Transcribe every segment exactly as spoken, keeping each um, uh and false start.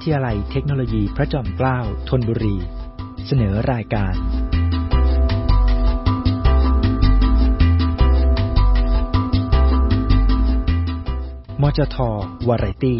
ทยาลัยเทคโนโลยีพระจอมเกล้าธนบุรีเสนอรายการมจท.วาไรตี้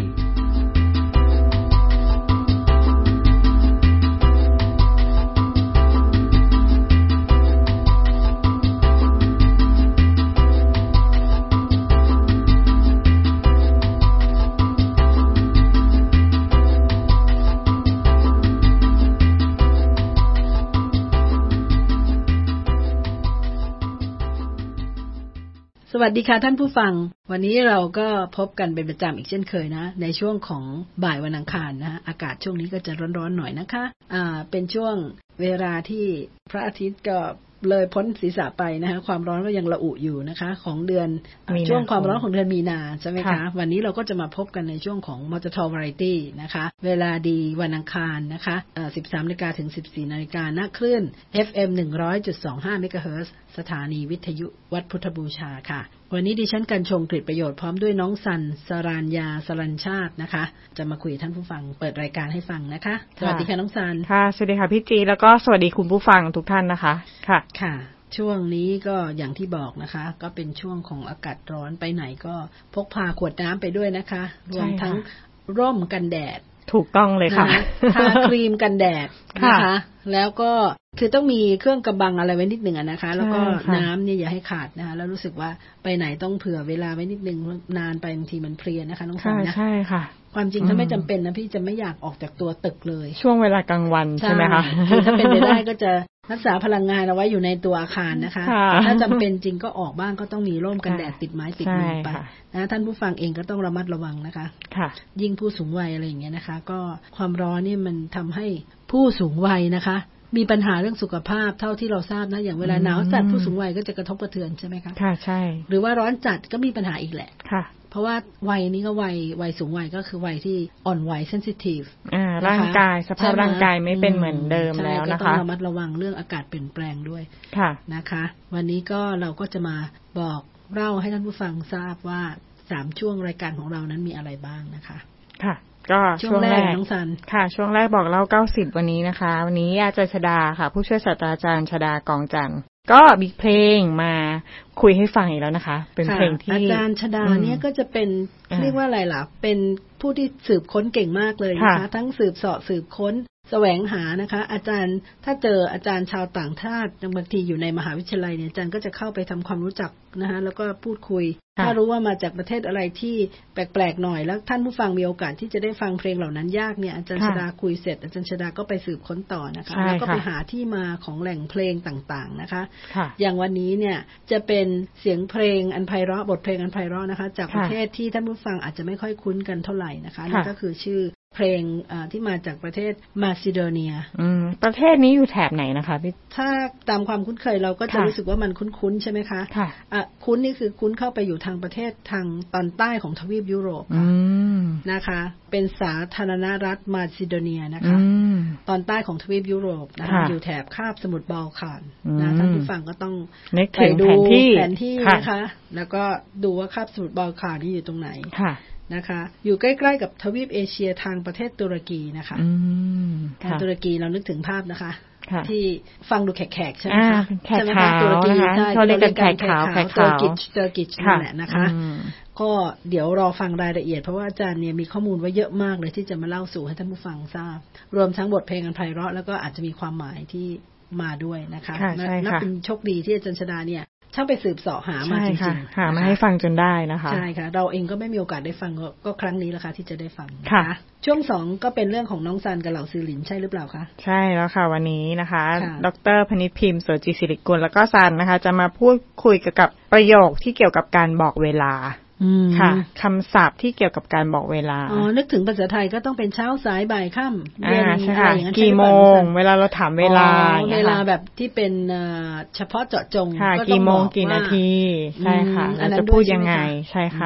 สวัสดีค่ะท่านผู้ฟังวันนี้เราก็พบกันเป็นประจำอีกเช่นเคยนะในช่วงของบ่ายวันอังคารนะอากาศช่วงนี้ก็จะร้อนๆหน่อยนะคะอ่าเป็นช่วงเวลาที่พระอาทิตย์ก็เลยพ้นศีรษะไปนะคะความร้อนก็ยังระอุอยู่นะคะของเดือนช่วงความร้อนของเดือนมีนาใช่ไหมคะวันนี้เราก็จะมาพบกันในช่วงของมจท. Variety นะคะเวลาดีวันอังคารนะคะเอ่อ สิบสามนาฬิกา ถึง สิบสี่นาฬิกา ณคลื่น เอฟ เอ็ม หนึ่งร้อยจุดสองห้า เมกะเฮิรตซ์สถานีวิทยุวัดพุทธบูชาค่ะวันนี้ดิฉันกันชงกฤษประโยชน์พร้อมด้วยน้องสันสรัญญาสรัญชาตินะคะจะมาคุยท่านผู้ฟังเปิดรายการให้ฟังนะคะสวัสดีค่ะน้องสันค่ะสวัสดีค่ะพี่จีแล้วก็สวัสดีคุณผู้ฟังทุกท่านนะคะค่ะค่ะช่วงนี้ก็อย่างที่บอกนะคะก็เป็นช่วงของอากาศร้อนไปไหนก็พกพาขวดน้ำไปด้วยนะคะรวมทั้งร่มกันแดดถูกต้องเลยค่ะทาครีมกันแดดนะคะแล้วก็คือต้องมีเครื่องกำบังอะไรไว้นิดหนึ่งนะคะแล้วก็น้ำเนี่ยอย่าให้ขาดนะคะแล้วรู้สึกว่าไปไหนต้องเผื่อเวลาไว้นิดนึงนานไปบางทีมันเพลียนะคะน้องสันนะใช่ค่ะความจริงถ้าไม่จำเป็นนะพี่จะไม่อยากออกจากตัวตึกเลยช่วงเวลากลางวันใช่ไหมคะคือถ้าเป็นไปได้ก็จะรักษาพลังงานเอาไว้อยู่ในตัวอาคารนะคะถ้าจำเป็นจริงก็ออกบ้างก็ต้องมีร่มกันแดดติดไม้ติดมือไปนะท่านผู้ฟังเองก็ต้องระมัดระวังนะคะยิ่งผู้สูงวัยอะไรอย่างเงี้ยนะคะก็ความร้อนนี่มันทำให้ผู้สูงวัยนะคะมีปัญหาเรื่องสุขภาพเท่าที่เราทราบนะอย่างเวลาหนาวจัดผู้สูงวัยก็จะกระทบกระเทือนใช่ไหมคะค่ะใช่หรือว่าร้อนจัดก็มีปัญหาอีกแหละค่ะเพราะว่าวัยนี้ก็วัยวัยสูงวัยก็คือวัยที่อ่อนไหวเซนซิทีฟอ่าร่างกายสภาพร่างกายไม่เป็นเหมือนเดิมแล้วนะคะก็ต้องระมัดระวังเรื่องอากาศเปลี่ยนแปลงด้วยค่ะนะคะวันนี้ก็เราก็จะมาบอกเล่าให้ท่านผู้ฟังทราบว่าสามช่วงรายการของเรานั้นมีอะไรบ้างนะคะค่ะก็ช่วงแรกน้องซันค่ะช่วงแรกบอกเล่าเก้าสิบวันนี้นะคะวันนี้อาจารย์ชดาค่ะผู้ช่วยศาสตราจารย์ชดากองจันทร์ก็มีเพลงมาคุยให้ฟังอีกแล้วนะคะเป็นเพลงที่อาจารย์ชดาเนี่ยก็จะเป็นเรียกว่าอะไรล่ะเป็นผู้ที่สืบค้นเก่งมากเลยนะคะทั้งสืบเสาะสืบค้นแสวงหานะคะอาจารย์ถ้าเจออาจารย์ชาวต่างชาติบางทีอยู่ในมหาวิทยาลัยเนี่ยอาจารย์ก็จะเข้าไปทำความรู้จักนะคะแล้วก็พูดคุยถ้ารู้ว่ามาจากประเทศอะไรที่แปลกๆหน่อยแล้วท่านผู้ฟังมีโอกาสที่จะได้ฟังเพลงเหล่านั้นยากเนี่ยอาจารย์ชดาคุยเสร็จอาจารย์ชดาก็ไปสืบค้นต่อนะคะแล้วก็ไปหาที่มาของแหล่งเพลงต่างๆนะคะอย่างวันนี้เนี่ยจะเป็นเสียงเพลงอันไพเราะบทเพลงอันไพเราะนะคะจากประเทศที่ท่านผู้ฟังอาจจะไม่ค่อยคุ้นกันเท่าไหร่นะคะนั่นก็คือชื่อเพลงที่มาจากประเทศมาซิโดเนียอืมประเทศนี้อยู่แถบไหนนะคะพี่ถ้าตามความคุ้นเคยเราก็จะรู้สึกว่ามันคุ้นๆใช่ไหมคะค่ะอ่ะคุ้นนี่คือคุ้นเข้าไปอยู่ทางประเทศทางตอนใต้ของทวีปยุโรปค่ะนะคะเป็นสาธารณรัฐมาซิโดเนียนะคะตอนใต้ของทวีปยุโรปนะคะอยู่แถบคาบสมุทรบอลข่านนะท่านผู้ฟังก็ต้องไปดูแผนที่นะคะแล้วก็ดูว่าคาบสมุทรบอลข่านนี่อยู่ตรงไหนนะคะอยู่ใกล้ๆกับทวีปเอเชียทางประเทศตุรกีนะคะทางตุรกีเรานึกถึงภาพนะคะที่ฟังดูแขกๆใช่ไหมคะใช่ไหมคะตุรกีใช่เขาเรียกกันแขกขาวแขกขาวตุรกิจตุรกิจนั่นแหละนะคะก็เดี๋ยวรอฟังรายละเอียดเพราะว่าอาจารย์เนี่ยมีข้อมูลไว้เยอะมากเลยที่จะมาเล่าสู่ให้ท่านผู้ฟังทราบรวมทั้งบทเพลงอันไพเราะแล้วก็อาจจะมีความหมายที่มาด้วยนะคะนับเป็นโชคดีที่อาจารย์ชดาเนี่ยช่างไปสืบเสาะหามาจริงๆหามาให้ฟังจนได้นะคะใช่ค่ะเราเองก็ไม่มีโอกาสได้ฟังก็ครั้งนี้แหละค่ะที่จะได้ฟังค่ะช่วงสองก็เป็นเรื่องของน้องซันกับเหล่าซือหลินใช่หรือเปล่าคะใช่แล้วค่ะวันนี้นะคะดร.พนิษฐ์พิมพ์โสจิศิริกุลแล้วก็ซันนะคะจะมาพูดคุยเกี่ยวกับประโยคที่เกี่ยวกับการบอกเวลาค่ะคำศัพท์ที่เกี่ยวกับการบอกเวลาอ๋อนึกถึงภาษาไทยก็ต้องเป็นเช้าสายบ่ายค่ำเย็นอะไรอย่างนั้นกี่โมงเวลาเราถามเวลาเวลาแบบที่เป็นเฉพาะเจาะจงก็กี่โมงกี่นาทีใช่ค่ะเราจะพูดยังไงใช่ค่ะ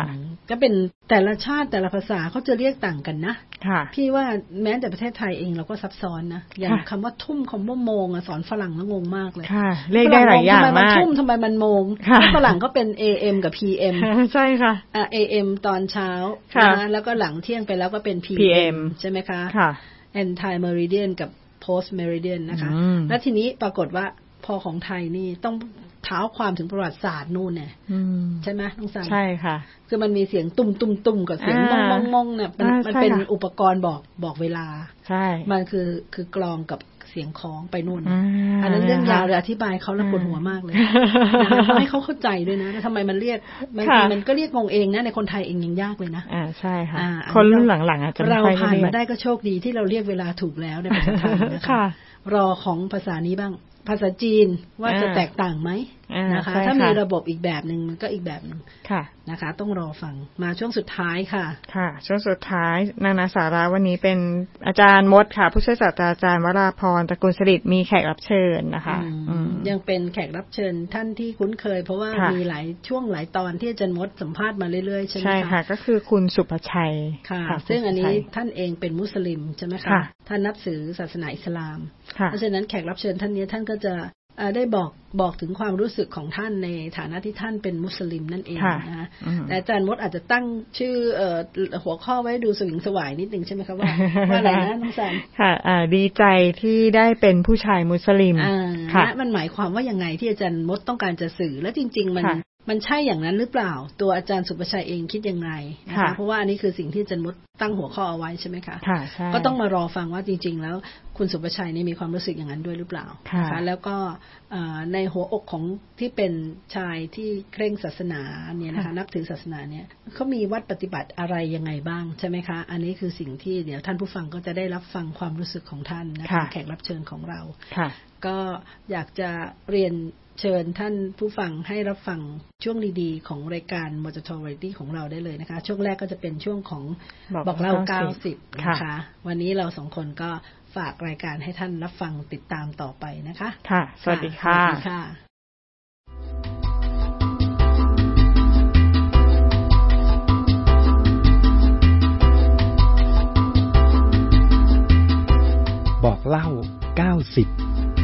ก็เป็นแต่ละชาติแต่ละภาษาเขาจะเรียกต่างกันนะพี่ว่าแม้แต่ประเทศไทยเองเราก็ซับซ้อนนะอย่างคำว่าทุ่มคำว่าโมงสอนฝรั่งแล้วงงมากเลยเรียกได้หลายอย่างมากทำไมมันทุ่มทำไมมันโมงฝรั่งก็เป็น เอ เอ็ม กับ พี เอ็มใช่ค่ะอ่า เอ เอ็ม ตอนเช้านะแล้วก็หลังเที่ยงไปแล้วก็เป็น พี เอ็ม ใช่ไหมคะค่ะ anti meridian กับ post meridian นะคะแล้วทีนี้ปรากฏว่าพอของไทยนี่ต้องเท้าความถึงประวัติศาสตร์นู่นเนี่ยใช่ไหมน้องสายใช่ค่ะคือมันมีเสียงตุ้มตุ้มตุ้มกับเสียงมองมองมองเนี่ยมันมันเป็นอุปกรณ์บอกบอกเวลาใช่มันคือคือกลองกับเสียงคล้องไปนู่นอันนั้นเรื่องยาวเลยอธิบายเขาแล้วปวดหัวมากเลยให้เขาเข้าใจด้วยนะทำไมมันเรียกบางทีมันก็เรียกงงเองนะในคนไทยเองยังยากเลยนะอ่าใช่ค่ะคนรุ่นหลังๆอาจจะเราผ่านมาได้ก็โชคดีที่เราเรียกเวลาถูกแล้วในภาษาไทยนะคะรอของภาษานี้บ้างภาษาจีนว่าจะแตกต่างไหมนะคะถ้ามีระบบอีกแบบหนึ่งมันก็อีกแบบหนึ่งนะคะต้องรอฟังมาช่วงสุดท้ายค่ะค่ะช่วงสุดท้ายนานาสาระวันนี้เป็นอาจารย์มดค่ะผู้ช่วยศาสตราจารย์วราพรตระกูลสฤษดิ์มีแขกรับเชิญนะคะยังเป็นแขกรับเชิญท่านที่คุ้นเคยเพราะว่ามีหลายช่วงหลายตอนที่อาจารย์มดสัมภาษณ์มาเรื่อยๆใช่ไหมคะใช่ค่ะก็คือคุณสุภชัยค่ะซึ่งอันนี้ท่านเองเป็นมุสลิมใช่ไหมคะท่านนับถือศาสนาอิสลามเพราะฉะนั้นแขกรับเชิญท่านนี้ท่านก็จะได้บอกบอกถึงความรู้สึกของท่านในฐานะที่ท่านเป็นมุสลิมนั่นเองนะแต่อาจารย์มดอาจจะตั้งชื่อหัวข้อไว้ดูสวิงสวายนิดนึงใช่ไหมคะว่าว่าอะไรนะน้องแซมค่ะดีใจที่ได้เป็นผู้ชายมุสลิมค่ะมันหมายความว่ายังไงที่อาจารย์มดต้องการจะสื่อและจริงๆมันมันใช่อย่างนั้นหรือเปล่าตัวอาจารย์สุภชัยเองคิดยังไงนะคะเพราะว่าอันนี้คือสิ่งที่อาจารย์มดตั้งหัวข้อเอาไว้ใช่ไหมคะค่ะใช่ก็ต้องมารอฟังว่าจริงๆแล้วคุณสุภชัยนี่มีความรู้สึกอย่างนั้นด้วยหรือเปล่านะคะแล้วก็ในหัวอกของที่เป็นชายที่เคร่งศาสนาเนี่ยนะคะนับถือศาสนาเนี่ยเขามีวัดปฏิบัติอะไรยังไงบ้างใช่ไหมคะอันนี้คือสิ่งที่เดี๋ยวท่านผู้ฟังก็จะได้รับฟังความรู้สึกของท่านนะคะแขกรับเชิญของเราก็อยากจะเรียนเชิญท่านผู้ฟังให้รับฟังช่วงดีๆของรายการ Mojato Variety ของเราได้เลยนะคะช่วงแรกก็จะเป็นช่วงของบอกเล่าเก้าสิบนะคะวันนี้เราสองคนก็ฝากรายการให้ท่านรับฟังติดตามต่อไปนะคะค่ะสวัสดีค่ะสวัสดีค่ะบอกเล่าเก้าสิบ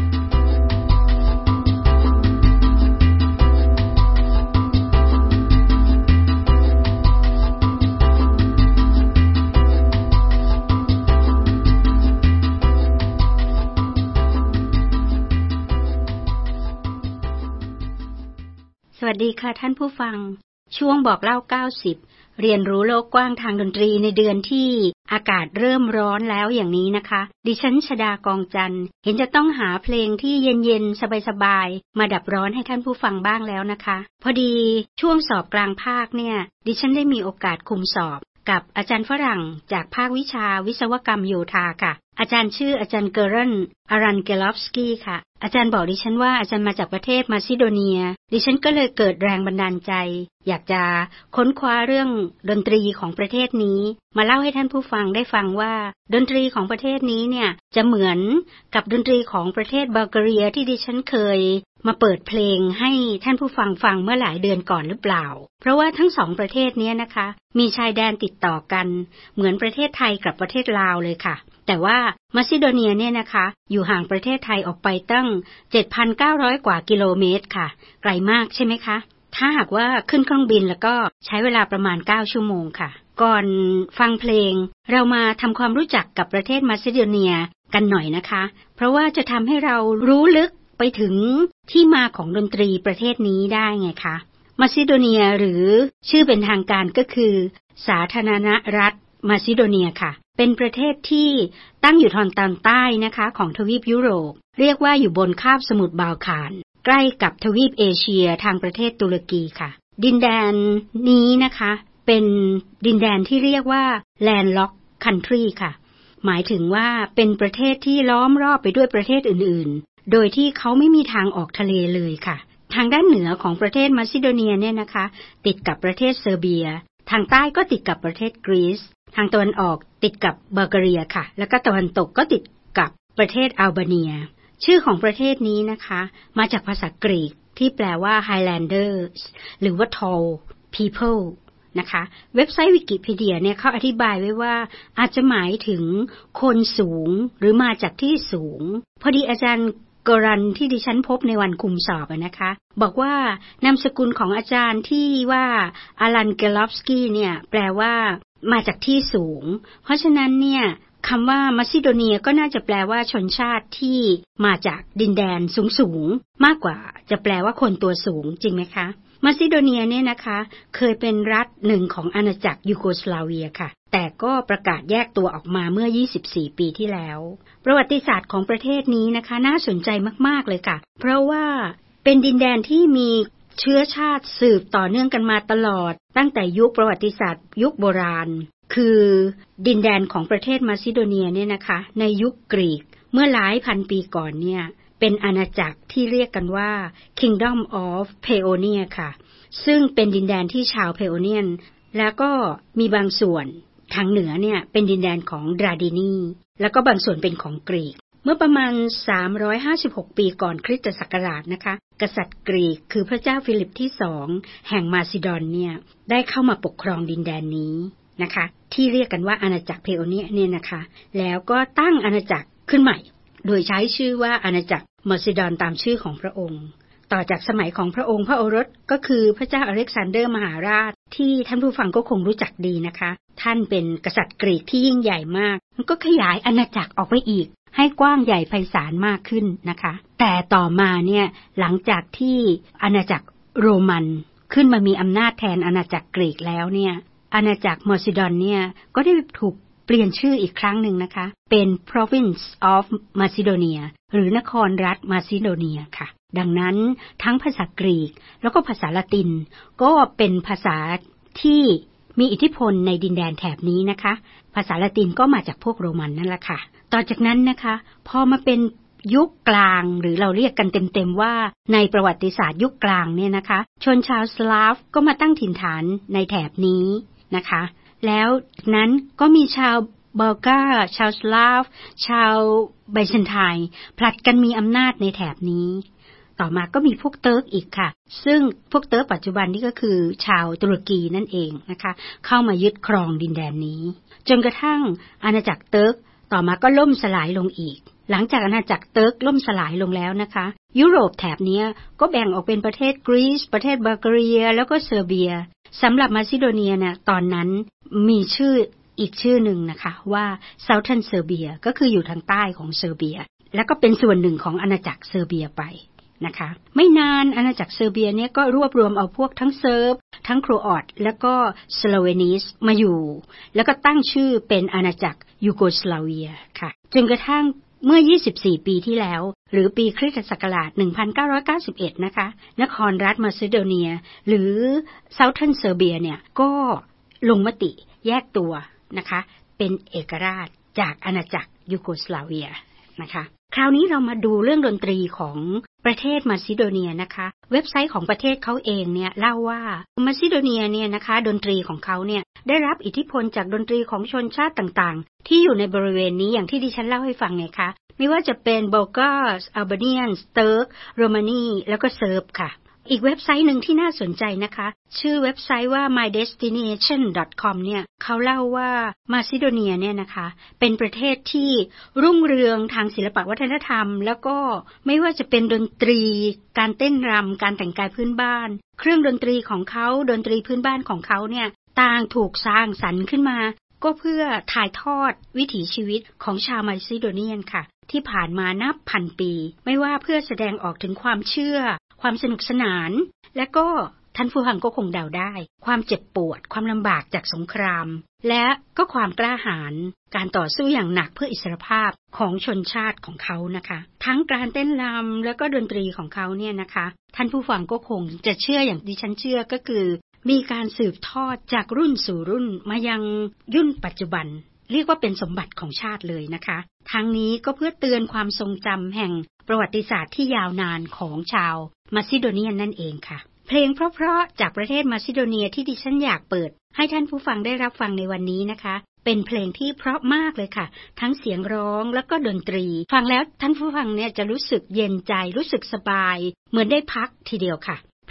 สวัสดีค่ะท่านผู้ฟังช่วงบอกเล่าเก้าสิบเรียนรู้โลกกว้างทางดนตรีในเดือนที่อากาศเริ่มร้อนแล้วอย่างนี้นะคะดิฉันชฎากองจันทร์เห็นจะต้องหาเพลงที่เย็นๆสบายๆมาดับร้อนให้ท่านผู้ฟังบ้างแล้วนะคะพอดีช่วงสอบกลางภาคเนี่ยดิฉันได้มีโอกาสคุมสอบกับอาจารย์ฝรั่งจากภาควิชาวิศวกรรมโยธาค่ะอาจารย์ชื่ออาจารย์เกเรนอารันเกลอฟสกี้ค่ะอาจารย์บอกดิฉันว่าอาจารย์มาจากประเทศมาซิโดเนียดิฉันก็เลยเกิดแรงบันดาลใจอยากจะค้นคว้าเรื่องดนตรีของประเทศนี้มาเล่าให้ท่านผู้ฟังได้ฟังว่าดนตรีของประเทศนี้เนี่ยจะเหมือนกับดนตรีของประเทศบัลแกเรียที่ดิฉันเคยมาเปิดเพลงให้ท่านผู้ฟังฟังเมื่อหลายเดือนก่อนหรือเปล่าเพราะว่าทั้งสองประเทศนี้นะคะมีชายแดนติดต่อกันเหมือนประเทศไทยกับประเทศลาวเลยค่ะแต่ว่ามาซิโดเนียเนี่ยนะคะอยู่ห่างประเทศไทยออกไปตั้ง เจ็ดพันเก้าร้อย กว่ากิโลเมตรค่ะไกลมากใช่ไหมคะถ้าหากว่าขึ้นเครื่องบินแล้วก็ใช้เวลาประมาณเก้าชั่วโมงค่ะก่อนฟังเพลงเรามาทำความรู้จักกับประเทศมาซิโดเนียกันหน่อยนะคะเพราะว่าจะทำให้เรารู้ลึกไปถึงที่มาของดนตรีประเทศนี้ได้ไงคะมาซิโดเนียหรือชื่อเป็นทางการก็คือสาธารณรัฐมาซิโดเนียค่ะเป็นประเทศที่ตั้งอยู่ทางตอนใต้นะคะของทวีปยุโรปเรียกว่าอยู่บนคาบสมุทรบาลข่านใกล้กับทวีปเอเชียทางประเทศตุรกีค่ะดินแดนนี้นะคะเป็นดินแดนที่เรียกว่า landlocked country ค่ะหมายถึงว่าเป็นประเทศที่ล้อมรอบไปด้วยประเทศอื่นๆโดยที่เขาไม่มีทางออกทะเลเลยค่ะทางด้านเหนือของประเทศมาซิโดเนียเนี่ยนะคะติดกับประเทศเซอร์เบียทางใต้ก็ติดกับประเทศกรีซทางตะวันออกติดกับบัลแกเรียค่ะแล้วก็ตะวันตกก็ติดกับประเทศอัลเบเนียชื่อของประเทศนี้นะคะมาจากภาษากรีกที่แปลว่า Highlanders หรือว่า Tall People นะคะเว็บไซต์วิกิพีเดียเนี่ยเขาอธิบายไว้ว่าอาจจะหมายถึงคนสูงหรือมาจากที่สูงพอดีอาจารย์กรันที่ดิฉันพบในวันคุมสอบนะคะบอกว่านามสกุลของอาจารย์ที่ว่าอารันเกลอฟสกี้เนี่ยแปลว่ามาจากที่สูงเพราะฉะนั้นเนี่ยคำว่ามาซิโดเนียก็น่าจะแปลว่าชนชาติที่มาจากดินแดนสูงๆมากกว่าจะแปลว่าคนตัวสูงจริงไหมคะมาซิโดเนียเนี่ยนะคะเคยเป็นรัฐหนึ่งของอาณาจักรยูโกสลาเวียค่ะแต่ก็ประกาศแยกตัวออกมาเมื่อยี่สิบสี่ปีที่แล้วประวัติศาสตร์ของประเทศนี้นะคะน่าสนใจมากๆเลยค่ะเพราะว่าเป็นดินแดนที่มีเชื้อชาติสืบต่อเนื่องกันมาตลอดตั้งแต่ยุคประวัติศาสตร์ยุคโบราณคือดินแดนของประเทศมาซิโดเนียเนี่ยนะคะในยุคกรีกเมื่อหลายพันปีก่อนเนี่ยเป็นอาณาจักรที่เรียกกันว่า Kingdom of Paeonia ค่ะซึ่งเป็นดินแดนที่ชาวเพโอเนียนแล้วก็มีบางส่วนทางเหนือเนี่ยเป็นดินแดนของดราดินีแล้วก็บางส่วนเป็นของกรีกเมื่อประมาณสามร้อยห้าสิบหกปีก่อนคริสตศักราชนะคะกษัตริย์กรีกคือพระเจ้าฟิลิปที่สองแห่งมาซิดอนเนี่ยได้เข้ามาปกครองดินแดนนี้นะคะที่เรียกกันว่าอาณาจักรเพโอเนียเนี่ยนะคะแล้วก็ตั้งอาณาจักรขึ้นใหม่โดยใช้ชื่อว่าอาณาจักรมาซิดอนตามชื่อของพระองค์ต่อจากสมัยของพระองค์พระโอรสก็คือพระเจ้าอเล็กซานเดอร์มหาราชที่ท่านผู้ฟังก็คงรู้จักดีนะคะท่านเป็นกษัตริย์กรีกที่ยิ่งใหญ่มากมันก็ขยายอาณาจักรออกไปอีกให้กว้างใหญ่ไพศาลมากขึ้นนะคะแต่ต่อมาเนี่ยหลังจากที่อาณาจักรโรมันขึ้นมามีอำนาจแทนอาณาจักรกรีกแล้วเนี่ยอาณาจักรมาซิดอนเนี่ยก็ได้ถูกเปลี่ยนชื่ออีกครั้งหนึ่งนะคะเป็น Province of Macedonia หรือนครรัฐมาซิโดเนียค่ะดังนั้นทั้งภาษากรีกแล้วก็ภาษาละตินก็เป็นภาษาที่มีอิทธิพลในดินแดนแถบนี้นะคะภาษาละตินก็มาจากพวกโรมันนั่นแหละค่ะต่อจากนั้นนะคะพอมาเป็นยุคกลางหรือเราเรียกกันเต็มๆว่าในประวัติศาสตร์ยุคกลางเนี่ยนะคะชนชาวสลาฟก็มาตั้งถิ่นฐานในแถบนี้นะคะแล้วนั้นก็มีชาวบัลกาชาวสลาฟชาวไบแซนไทน์ผลัดกันมีอำนาจในแถบนี้ต่อมาก็มีพวกเติร์กอีกค่ะซึ่งพวกเติร์กปัจจุบันนี่ก็คือชาวตุรกีนั่นเองนะคะเข้ามายึดครองดินแดนนี้จนกระทั่งอาณาจักรเติร์กต่อมาก็ล่มสลายลงอีกหลังจากอาณาจักรเติร์กล่มสลายลงแล้วนะคะยุโรปแถบนี้ก็แบ่งออกเป็นประเทศกรีซประเทศบัลแกเรียแล้วก็เซอร์เบียสำหรับมาซิโดเนียเนี่ยตอนนั้นมีชื่ออีกชื่อหนึ่งนะคะว่า Southern Serbia ก็คืออยู่ทางใต้ของเซอร์เบียแล้วก็เป็นส่วนหนึ่งของอาณาจักรเซอร์เบียไปนะคะไม่นานอาณาจักรเซอร์เบียเนี่ยก็รวบรวมเอาพวกทั้งเซิร์ฟทั้งโครอตแล้วก็สโลเวนีสมาอยู่แล้วก็ตั้งชื่อเป็นอาณาจักรยูโกสลาเวียค่ะจนกระทั่งเมื่อยี่สิบสี่ปีที่แล้วหรือปีคริสตศักราชหนึ่งพันเก้าร้อยเก้าสิบเอ็ดนะคะนครรัฐมาซิโดเนียหรือ Southern Serbia เนี่ยก็ลงมติแยกตัวนะคะเป็นเอกราชจากอาณาจักรยูโกสลาเวียนะคะคราวนี้เรามาดูเรื่องดนตรีของประเทศมาซิโดเนียนะคะเว็บไซต์ของประเทศเขาเองเนี่ยเล่าว่ามาซิโดเนียเนี่ยนะคะดนตรีของเขาเนี่ยได้รับอิทธิพลจากดนตรีของชนชาติต่างๆที่อยู่ในบริเวณนี้อย่างที่ดิฉันเล่าให้ฟังไงคะไม่ว่าจะเป็นบัลการ์อัลเบเนียนเติร์กโรมานีแล้วก็เซิร์ฟค่ะอีกเว็บไซต์หนึ่งที่น่าสนใจนะคะชื่อเว็บไซต์ว่า my destination dot com เนี่ยเขาเล่าว่ามาซิโดเนียเนี่ยนะคะเป็นประเทศที่รุ่งเรืองทางศิลปวัฒนธรรมแล้วก็ไม่ว่าจะเป็นดนตรีการเต้นรำการแต่งกายพื้นบ้านเครื่องดนตรีของเขาดนตรีพื้นบ้านของเขาเนี่ยต่างถูกสร้างสรรค์ขึ้นมาก็เพื่อถ่ายทอดวิถีชีวิตของชาวมาซิโดเนียนค่ะที่ผ่านมานับพันปีไม่ว่าเพื่อแสดงออกถึงความเชื่อความสนุกสนานและก็ท่านผู้ฟังก็คงเดาได้ความเจ็บปวดความลำบากจากสงครามและก็ความกล้าหาญการต่อสู้อย่างหนักเพื่ออิสรภาพของชนชาติของเขานะคะทั้งการเต้นรำและก็ดนตรีของเขาเนี่ยนะคะท่านผู้ฟังก็คงจะเชื่ออย่างดิฉันเชื่อก็คือมีการสืบทอดจากรุ่นสู่รุ่นมายังยุคปัจจุบันเรียกว่าเป็นสมบัติของชาติเลยนะคะทั้งนี้ก็เพื่อเตือนความทรงจำแห่งประวัติศาสตร์ที่ยาวนานของชาวมาซิโดเนียนนั่นเองค่ะเพลงเพราะๆจากประเทศมาซิโดเนียที่ดิฉันอยากเปิดให้ท่านผู้ฟังได้รับฟังในวันนี้นะคะเป็นเพลงที่เพราะมากเลยค่ะทั้งเสียงร้องแล้วก็ดนตรีฟังแล้วท่านผู้ฟังเนี่ยจะรู้สึกเย็นใจรู้สึกสบายเหมือนได้พักทีเดียวค่ะเพ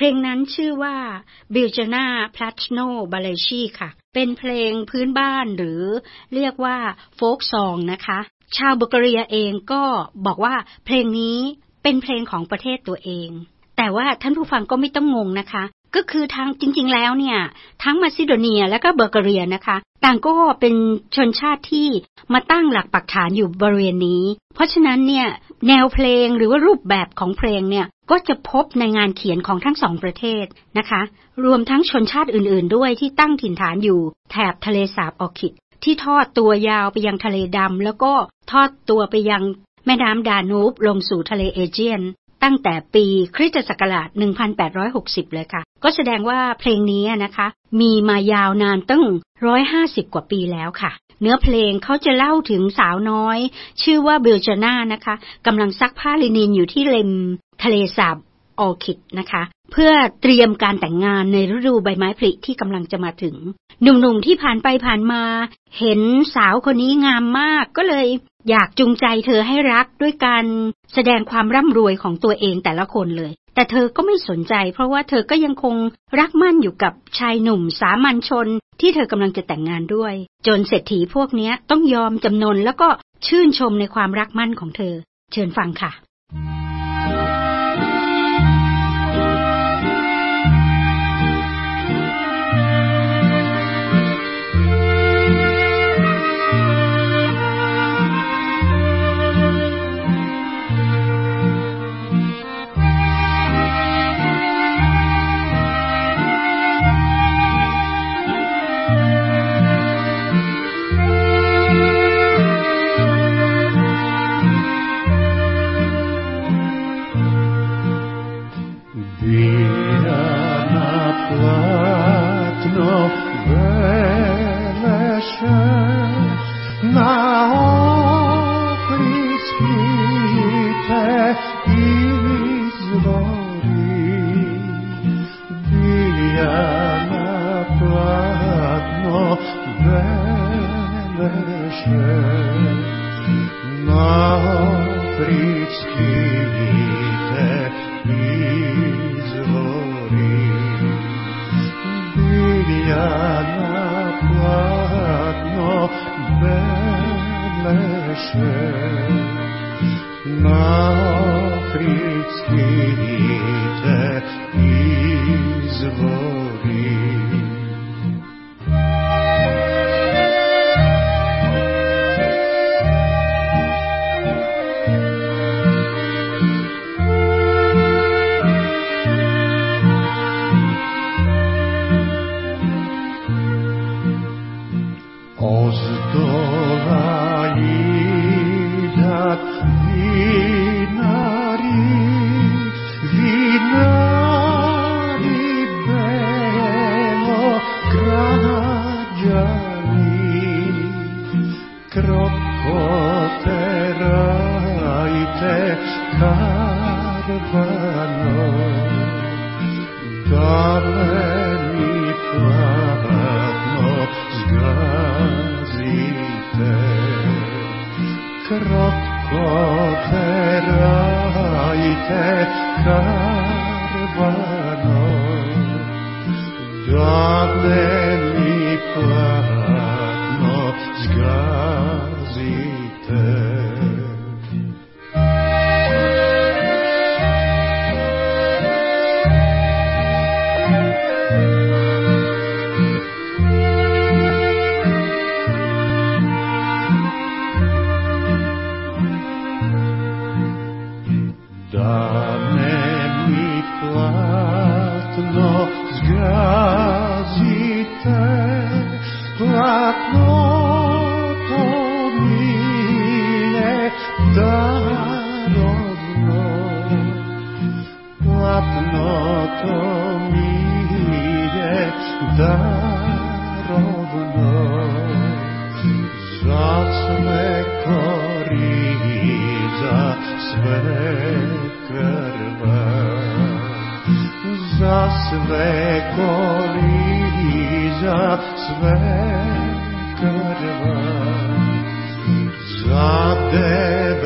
เพลงนั้นชื่อว่า Biljana Platno Balashi ค่ะเป็นเพลงพื้นบ้านหรือเรียกว่าโฟล์กซองนะคะชาวบัลแกเรียเองก็บอกว่าเพลงนี้เป็นเพลงของประเทศตัวเองแต่ว่าท่านผู้ฟังก็ไม่ต้องงงนะคะก็คือทางจริงๆแล้วเนี่ยทั้งมาซิโดเนียและก็บัลแกเรียนะคะต่างก็เป็นชนชาติที่มาตั้งหลักปักฐานอยู่บริเวณนี้เพราะฉะนั้นเนี่ยแนวเพลงหรือว่ารูปแบบของเพลงเนี่ยก็จะพบในงานเขียนของทั้งสองประเทศนะคะรวมทั้งชนชาติอื่นๆด้วยที่ตั้งถิ่นฐานอยู่แถบทะเลสาบออร์คิดที่ทอดตัวยาวไปยังทะเลดำแล้วก็ทอดตัวไปยังแม่น้ำดานูบลงสู่ทะเลเอเจียนตั้งแต่ปีคริสตศักราชหนึ่งพันแปดร้อยหกสิบเลยค่ะก็แสดงว่าเพลงนี้นะคะมีมายาวนานตั้งหนึ่งร้อยห้าสิบกว่าปีแล้วค่ะเนื้อเพลงเขาจะเล่าถึงสาวน้อยชื่อว่าเบลจาน่านะคะกำลังซักผ้าลินินอยู่ที่ริมทะเลสาบออร์คิดนะคะเพื่อเตรียมการแต่งงานในฤดูใบไม้ผลิที่กำลังจะมาถึงหนุ่มๆที่ผ่านไปผ่านมาเห็นสาวคนนี้งามมากก็เลยอยากจูงใจเธอให้รักด้วยการแสดงความร่ำรวยของตัวเองแต่ละคนเลยแต่เธอก็ไม่สนใจเพราะว่าเธอก็ยังคงรักมั่นอยู่กับชายหนุ่มสามัญชนที่เธอกำลังจะแต่งงานด้วยจนเศรษฐีพวกนี้ต้องยอมจำนนแล้วก็ชื่นชมในความรักมั่นของเธอเชิญฟังค่ะ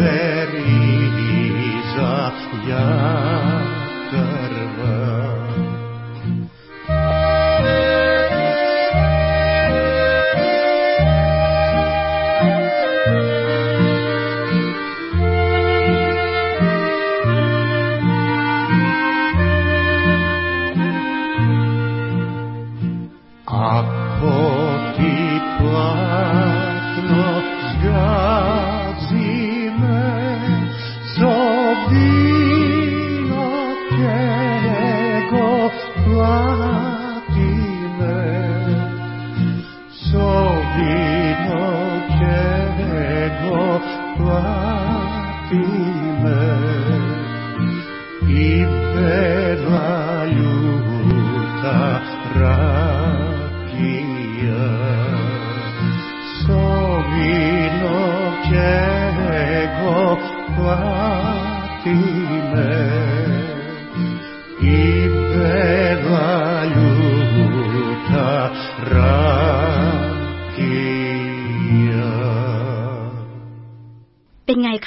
Za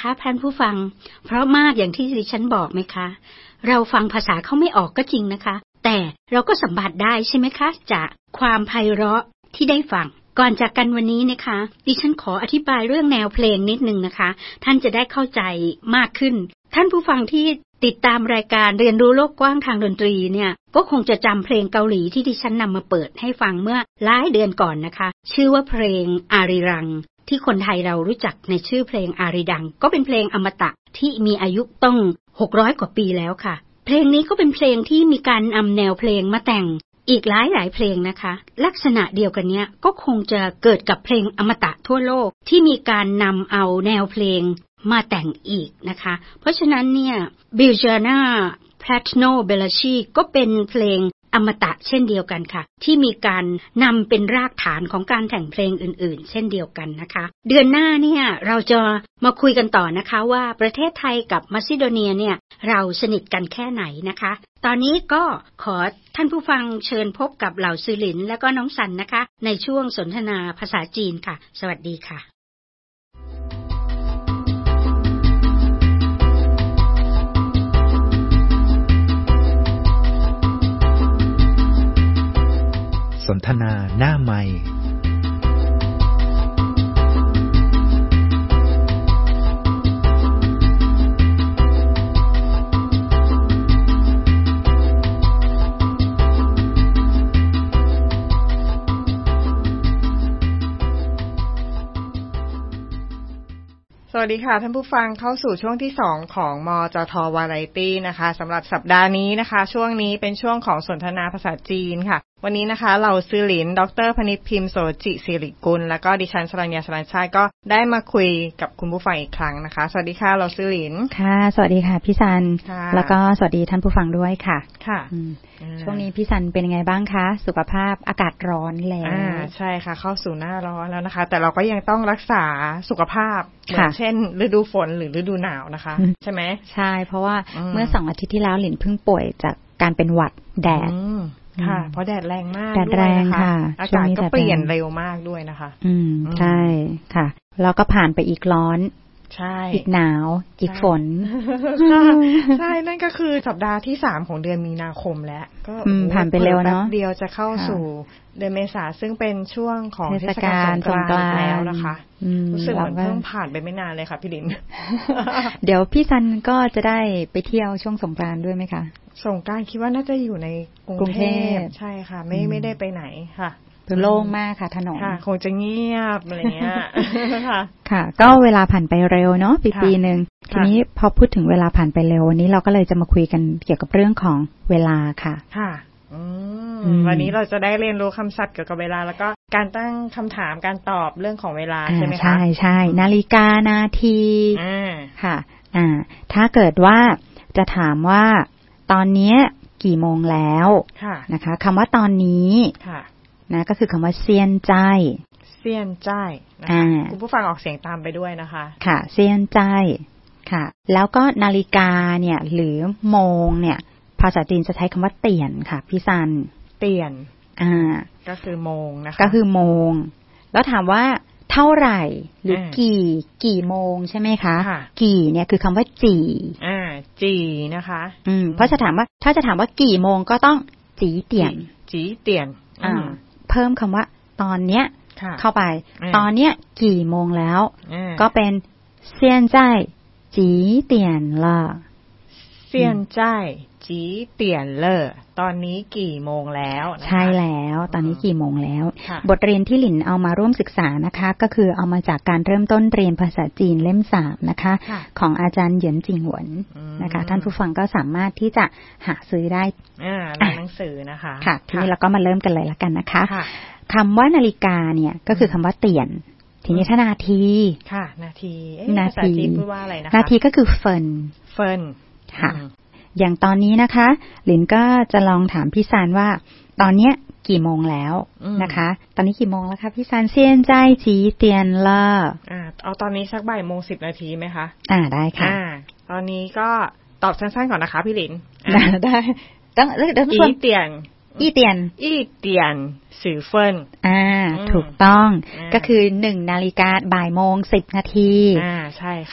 คะท่านผู้ฟังเพราะมากอย่างที่ดิฉันบอกไหมคะเราฟังภาษาเขาไม่ออกก็จริงนะคะแต่เราก็สัมผัสได้ใช่ไหมคะจากความไพเราะที่ได้ฟังก่อนจากกันวันนี้นะคะดิฉันขออธิบายเรื่องแนวเพลงนิดนึงนะคะท่านจะได้เข้าใจมากขึ้นท่านผู้ฟังที่ติดตามรายการเรียนรู้โลกกว้างทางดนตรีเนี่ยก็คงจะจำเพลงเกาหลีที่ดิฉันนำมาเปิดให้ฟังเมื่อหลายเดือนก่อนนะคะชื่อว่าเพลงอาริรังที่คนไทยเรารู้จักในชื่อเพลงอาริดังก็เป็นเพลงอมตะที่มีอายุต้องหกร้อยกว่าปีแล้วค่ะเพลงนี้ก็เป็นเพลงที่มีการนำแนวเพลงมาแต่งอีกหลายหลายเพลงนะคะลักษณะเดียวกันเนี้ยก็คงจะเกิดกับเพลงอมตะทั่วโลกที่มีการนำเอาแนวเพลงมาแต่งอีกนะคะเพราะฉะนั้นเนี่ยบิลจาน่าแพลตโนเบลชีก็เป็นเพลงอมตะเช่นเดียวกันค่ะที่มีการนำเป็นรากฐานของการแต่งเพลงอื่นๆเช่นเดียวกันนะคะเดือนหน้าเนี่ยเราจะมาคุยกันต่อนะคะว่าประเทศไทยกับมาซิโดเนียเนี่ยเราสนิทกันแค่ไหนนะคะตอนนี้ก็ขอท่านผู้ฟังเชิญพบกับเหล่าซือหลินและก็น้องสันนะคะในช่วงสนทนาภาษาจีนค่ะสวัสดีค่ะสนทนาหน้าไมค์สวัสดีค่ะท่านผู้ฟังเข้าสู่ช่วงที่สองของมจทวาไรตี้นะคะสำหรับสัปดาห์นี้นะคะช่วงนี้เป็นช่วงของสนทนาภาษาจีนค่ะวันนี้นะคะเราซือหลินดร.พนิษฐ์พิมพ์โสจิศิริกุลแล้วก็ดิฉันสรัญญาสรัญชาติก็ได้มาคุยกับคุณผู้ฟังอีกครั้งนะคะสวัสดีค่ะเราซือหลินค่ะสวัสดีค่ะพี่ซันแล้วก็สวัสดีท่านผู้ฟังด้วยค่ะค่ะช่วงนี้พี่ซันเป็นยังไงบ้างคะสุขภาพอากาศร้อนแล้วอ่าใช่ค่ะเข้าสู่หน้าร้อนแล้วนะคะแต่เราก็ยังต้องรักษาสุขภาพเหมือนเช่นฤดูฝนหรือฤดูหนาวนะคะใช่ไหมใช่เพราะว่าเมื่อสองอาทิตย์ที่แล้วหลินเพิ่งป่วยจากการเป็นหวัดแดดค่ะเพราะแดดแรงมากแดดแรงค่ะอากาศก็เปลี่ยนเร็วมากด้วยนะคะอืมใช่ค่ะแล้วก็ผ่านไปอีกร้อนใช่อีกหนาวอีกฝนใช่นั่นก็คือสัปดาห์ที่สามของเดือนมีนาคมแล้วก็ผ่านไปเร็วเนาะเดียวจะเข้าสู่เดือนเมษาซึ่งเป็นช่วงของเทศกาลสงกรานต์แล้วนะคะรู้สึกเหมือนเพิ่งผ่านไปไม่นานเลยค่ะพี่ลินเดี๋ยวพี่ซันก็จะได้ไปเที่ยวช่วงสงกรานต์ด้วยไหมคะสงกรานต์คิดว่าน่าจะอยู่ในกรุงเทพใช่ค่ะไม่ไม่ได้ไปไหนค่ะโล่งมากค่ะถนนค่ะคงจะเงียบอะไรเงี้ยค่ะค่ะก็เวลาผ่านไปเร็วเนาะปีปีนึงทีนี้พอพูดถึงเวลาผ่านไปเร็ววันนี้เราก็เลยจะมาคุยกันเกี่ยวกับเรื่องของเวลาค่ะค่ะวันนี้เราจะได้เรียนรู้คำศัพท์เกี่ยวกับเวลาแล้วก็การตั้งคำถามการตอบเรื่องของเวลาใช่ไหมคะใช่ใช่นาฬิกานาทีค่ะอ่าถ้าเกิดว่าจะถามว่าตอนนี้กี่โมงแล้วนะคะคำว่าตอนนี้นะก็คือคำว่าเซียนใจเซียนใจนะคะคุณผู้ฟังออกเสียงตามไปด้วยนะคะค่ะเซียนใจค่ะแล้วก็นาฬิกาเนี่ยหรือโมงเนี่ยภาษาจีนจะใช้คำว่าเตี่ยนค่ะพี่ซันเตี่ยนอ่าก็คือโมงนะคะก็คือโมงแล้วถามว่าเท่าไหร่หรือกี่กี่โมงใช่ไหมคะกี่เนี่ยคือคำว่าจีอ่าจีนะคะอืมเพราะจะถามว่าถ้าจะถามว่ากี่โมงก็ต้องจีเตี่ยนจีเตี่ยนอ่าเพิ่มคำว่าตอนเนี้ยเข้าไปตอนเนี้ยกี่โมงแล้วก็เป็นเซียนใจจีเตี่ยนละเซียนใจจีเตี่ยนเลอตอนนี้กี่โมงแล้วใช่แล้วตอนนี้กี่โมงแล้วบทเรียนที่หลินเอามาร่วมศึกษานะคะก็คือเอามาจากการเริ่มต้นเรียนภาษาจีนเล่มสามนะคะของอาจารย์เหยินจิงหวนนะคะท่านผู้ฟังก็สามารถที่จะหาซื้อได้อ่าในหนังสือนะคะค่ะทีนี้เราก็มาเริ่มกันเลยละกันนะคะคำว่านาฬิกาเนี่ยก็คือคำว่าเตี่ยนทีนี้ถ้านาทีค่ะนาทีนาทีพูดว่าอะไรนะคะนาทีก็คือเฟินเฟินค่ะอย่างตอนนี้นะคะหลินก็จะลองถามพี่ซานว่าตอนเนี้ยกี่โมงแล้วนะคะตอนนี้กี่โมงแล้วคะพี่ซานเซียนใจจีเตียนเลออ่าเอาตอนนี้สักบ่ายโมงสิบนาทีไหมคะอ่าได้ค่ะอ่าตอนนี้ก็ตอบสั้นๆก่อนนะคะพี่หลินได้ต้องเดี๋ยวอีเตียนอีเตียนอีเตียนสื่อเฟินอ่าถูกต้องก็คือหนึ่งนาฬิกาบ่ายโมงสิบนาทีอ่าใช่ค่ะ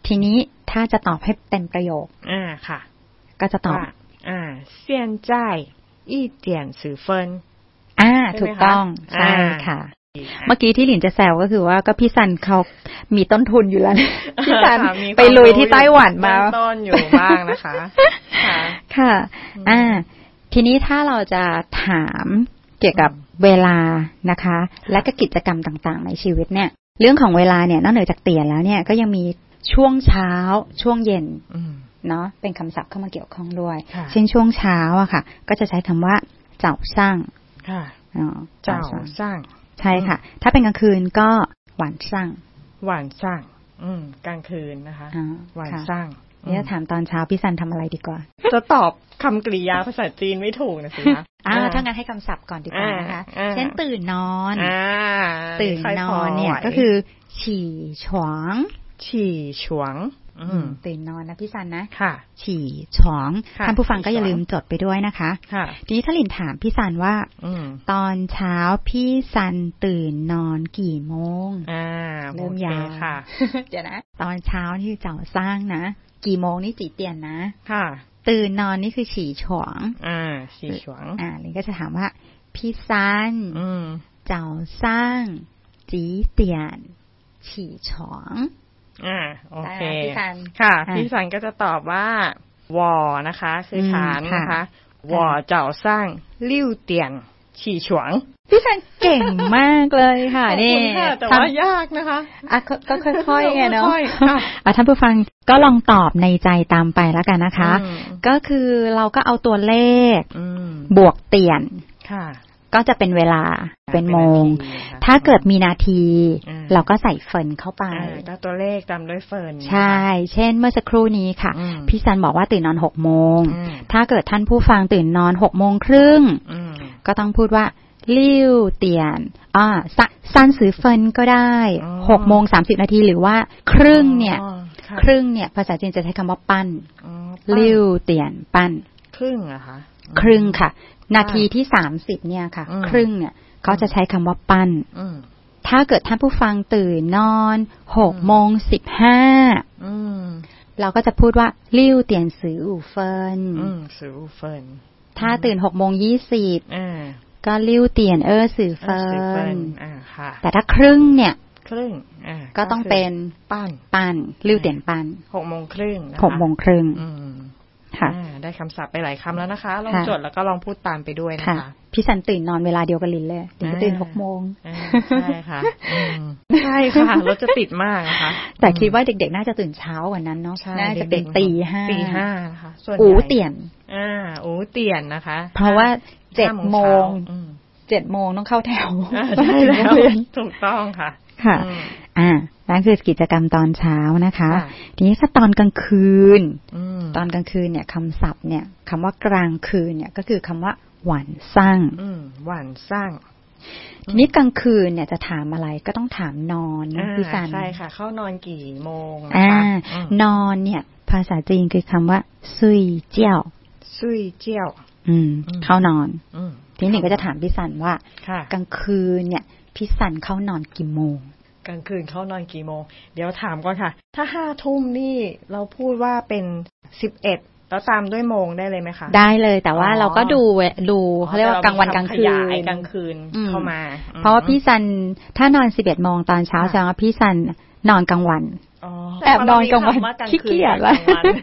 ทีนี้ถ้าจะตอบให้เต็มประโยคอ่าค่ะก็จะตอบอ่า现在一点十分อ่าถูกต้องใช่ค่ะเมื่อกี้ที่หลินจะแซวก็คือว่าก็พี่ซันเขามีต้นทุนอยู่แล้วพี่ซันไปลุยที่ไต้หวันมาต้นอยู่บ้างนะคะค่ะค่ะอ่าทีนี้ถ้าเราจะถามเกี่ยวกับเวลานะคะและก็กิจกรรมต่างๆในชีวิตเนี่ยเรื่องของเวลาเนี่ยนอกเหนือจากเตียนแล้วเนี่ยก็ยังมีช่วงเช้าช่วงเย็นเนาะเป็นคำศัพท์เข้ามาเกี่ยวข้องด้วยเช่นช่วงเช้าอะค่ะก็จะใช้คำว่าเจ้าซ่างอ๋อเจ้าซ่างใช่ค่ะถ้าเป็นกลางคืนก็หวานซ่างหวานซ่างอืมกลางคืนนะคะหวานซ่างนี่จะถามตอนเช้าพี่ซันทำอะไรดีกว่าจะตอบคำกริยาภาษาจีนไม่ถูกนะสิคะอ่าถ้างั้นให้คำศัพท์ก่อนดีกว่านะคะเช่นตื่นนอนตื่นนอนเนี่ยก็คือฉี่ฉวงฉี่ฉวงตื่นนอนนะพี่ซันนะค่ะฉี่ฉวงท่านผู้ฟังก็อย่าลืมจดไปด้วยนะคะค่ะทีนี้ถ้าหลินถามพี่ซันว่าตอนเช้าพี่ซันตื่นนอนกี่โมงอ่าเริ่มยาวค่ะเดี๋ยวนะตอนเช้านี่เจ้าสร้างนะกี่โมงนี่จีเตียนนะค่ะตื่นนอนนี่คือฉี่ฉวงอ่าฉี่ฉวงอ่าหลินก็จะถามว่าพี่ซันเจ้าสร้างจีเตียนฉี่ฉวงอ่าโอเคค่ะพี่ซันก็จะตอบว่าวอนะคะคือฐานนะคะวอเจ้าสร้างลิ่วเตียนฉี่ฉวงพี่ซันเก่งมากเลยค่ะนี่แต่ว่ายากนะคะอ่ะก็ค่อยๆไงเนาะอ่ะท่านผู้ฟังก็ลองตอบในใจตามไปแล้วกันนะคะก็คือเราก็เอาตัวเลขบวกเตียนค่ะก็จะเป็นเวลาเป็นโมงถ้าเกิดมีนาทีเราก็ใส่เฟินเข้าไปก็ตัวเลขตามด้วยเฟินใช่เช่นเมื่อสักครู่นี้ค่ะพี่ซันบอกว่าตื่นนอนหกโมงถ้าเกิดท่านผู้ฟังตื่นนอนหกโมงครึ่งก็ต้องพูดว่าลิ่วเตียนอ่าซันซื้อเฟินก็ได้หกโมงสามสิบนาทีหรือว่าครึ่งเนี่ยครึ่งเนี่ยภาษาจีนจะใช้คำว่าปั้นลิ่วเตียนปั้นครึ่งอะคะครึ่งค่ะนาทีที่สามสิบเนี่ยค่ะครึ่งเนี่ยเขาจะใช้คำว่าปั้นถ้าเกิดท่านผู้ฟังตื่นนอนหกโมงสิบห้าเราก็จะพูดว่าลิ่วเตียนสืออู่เฟินสืออู่เฟินถ้าตื่นหกโมงยี่สิบก็ลิ่วเตียนเออสื่อเฟินแต่ถ้าครึ่งเนี่ยครึ่งก็ต้องเป็นปั้นปั้นลิ่วเตียนปั้นหกโมงครึ่งหกโมงครึ่งค่ะได้คำศัพท์ไปหลายคำแล้วนะคะลองจดแล้วก็ลองพูดตามไปด้วยนะคะพี่ซันตื่นนอนเวลาเดียวกับลินเลยตื่นหกโมงใช่ค่ะใช่ค่ะรถจะติดมากนะคะแต่คิดว่าเด็กๆน่าจะตื่นเช้ากว่านั้นเนาะน่าจะเป็นตีห้าตีห้านะคะส่วนอู๋เตียนอ่าอู๋เตียนนะคะเพราะว่าเจ็ดโมงเจ็ดโมงต้องเข้าแถวใช่แล้วถูกต้องค่ะค่ะอ่านั่นคือกิจกรรมตอนเช้านะคะทีนี้ถ้าตอนกลางคืนตอนกลางคืนเนี่ยคำศัพท์เนี่ยคำว่ากลางคืนเนี่ยก็คือคำว่าหวานซ่างหวานซ่างทีนี้กลางคืนเนี่ยจะถามอะไรก็ต้องถามนอนนะพี่ซันใช่ค่ะเข้านอนกี่โมงนะคะนอนเนี่ยภาษาจีนคือคำว่าซุยเจี้ยวซุยเจี้ยวอืมเข้านอนทีนี้ก็จะถามพี่ซันว่ากลางคืนเนี่ยพี่ซันเข้านอนกี่โมงกลางคืนเข้านอนกี่โมงเดี๋ยวถามก่อนค่ะถ้าห้าทุ่มนี่เราพูดว่าเป็นสิบเอ็ดแล้วตามด้วยโมงได้เลยไหมคะได้เลยแต่ว่าเราก็ดูดูเขาเรียกว่ากลางวันกลางคืนกลางคืนเข้ามาเพราะว่าพี่ซันถ้านอนสิบเอ็ดโมงตอนเช้าแสดงว่าพี่ซันนอนกลางวันแอบนอนกลางวันขี้เกียจแล้ว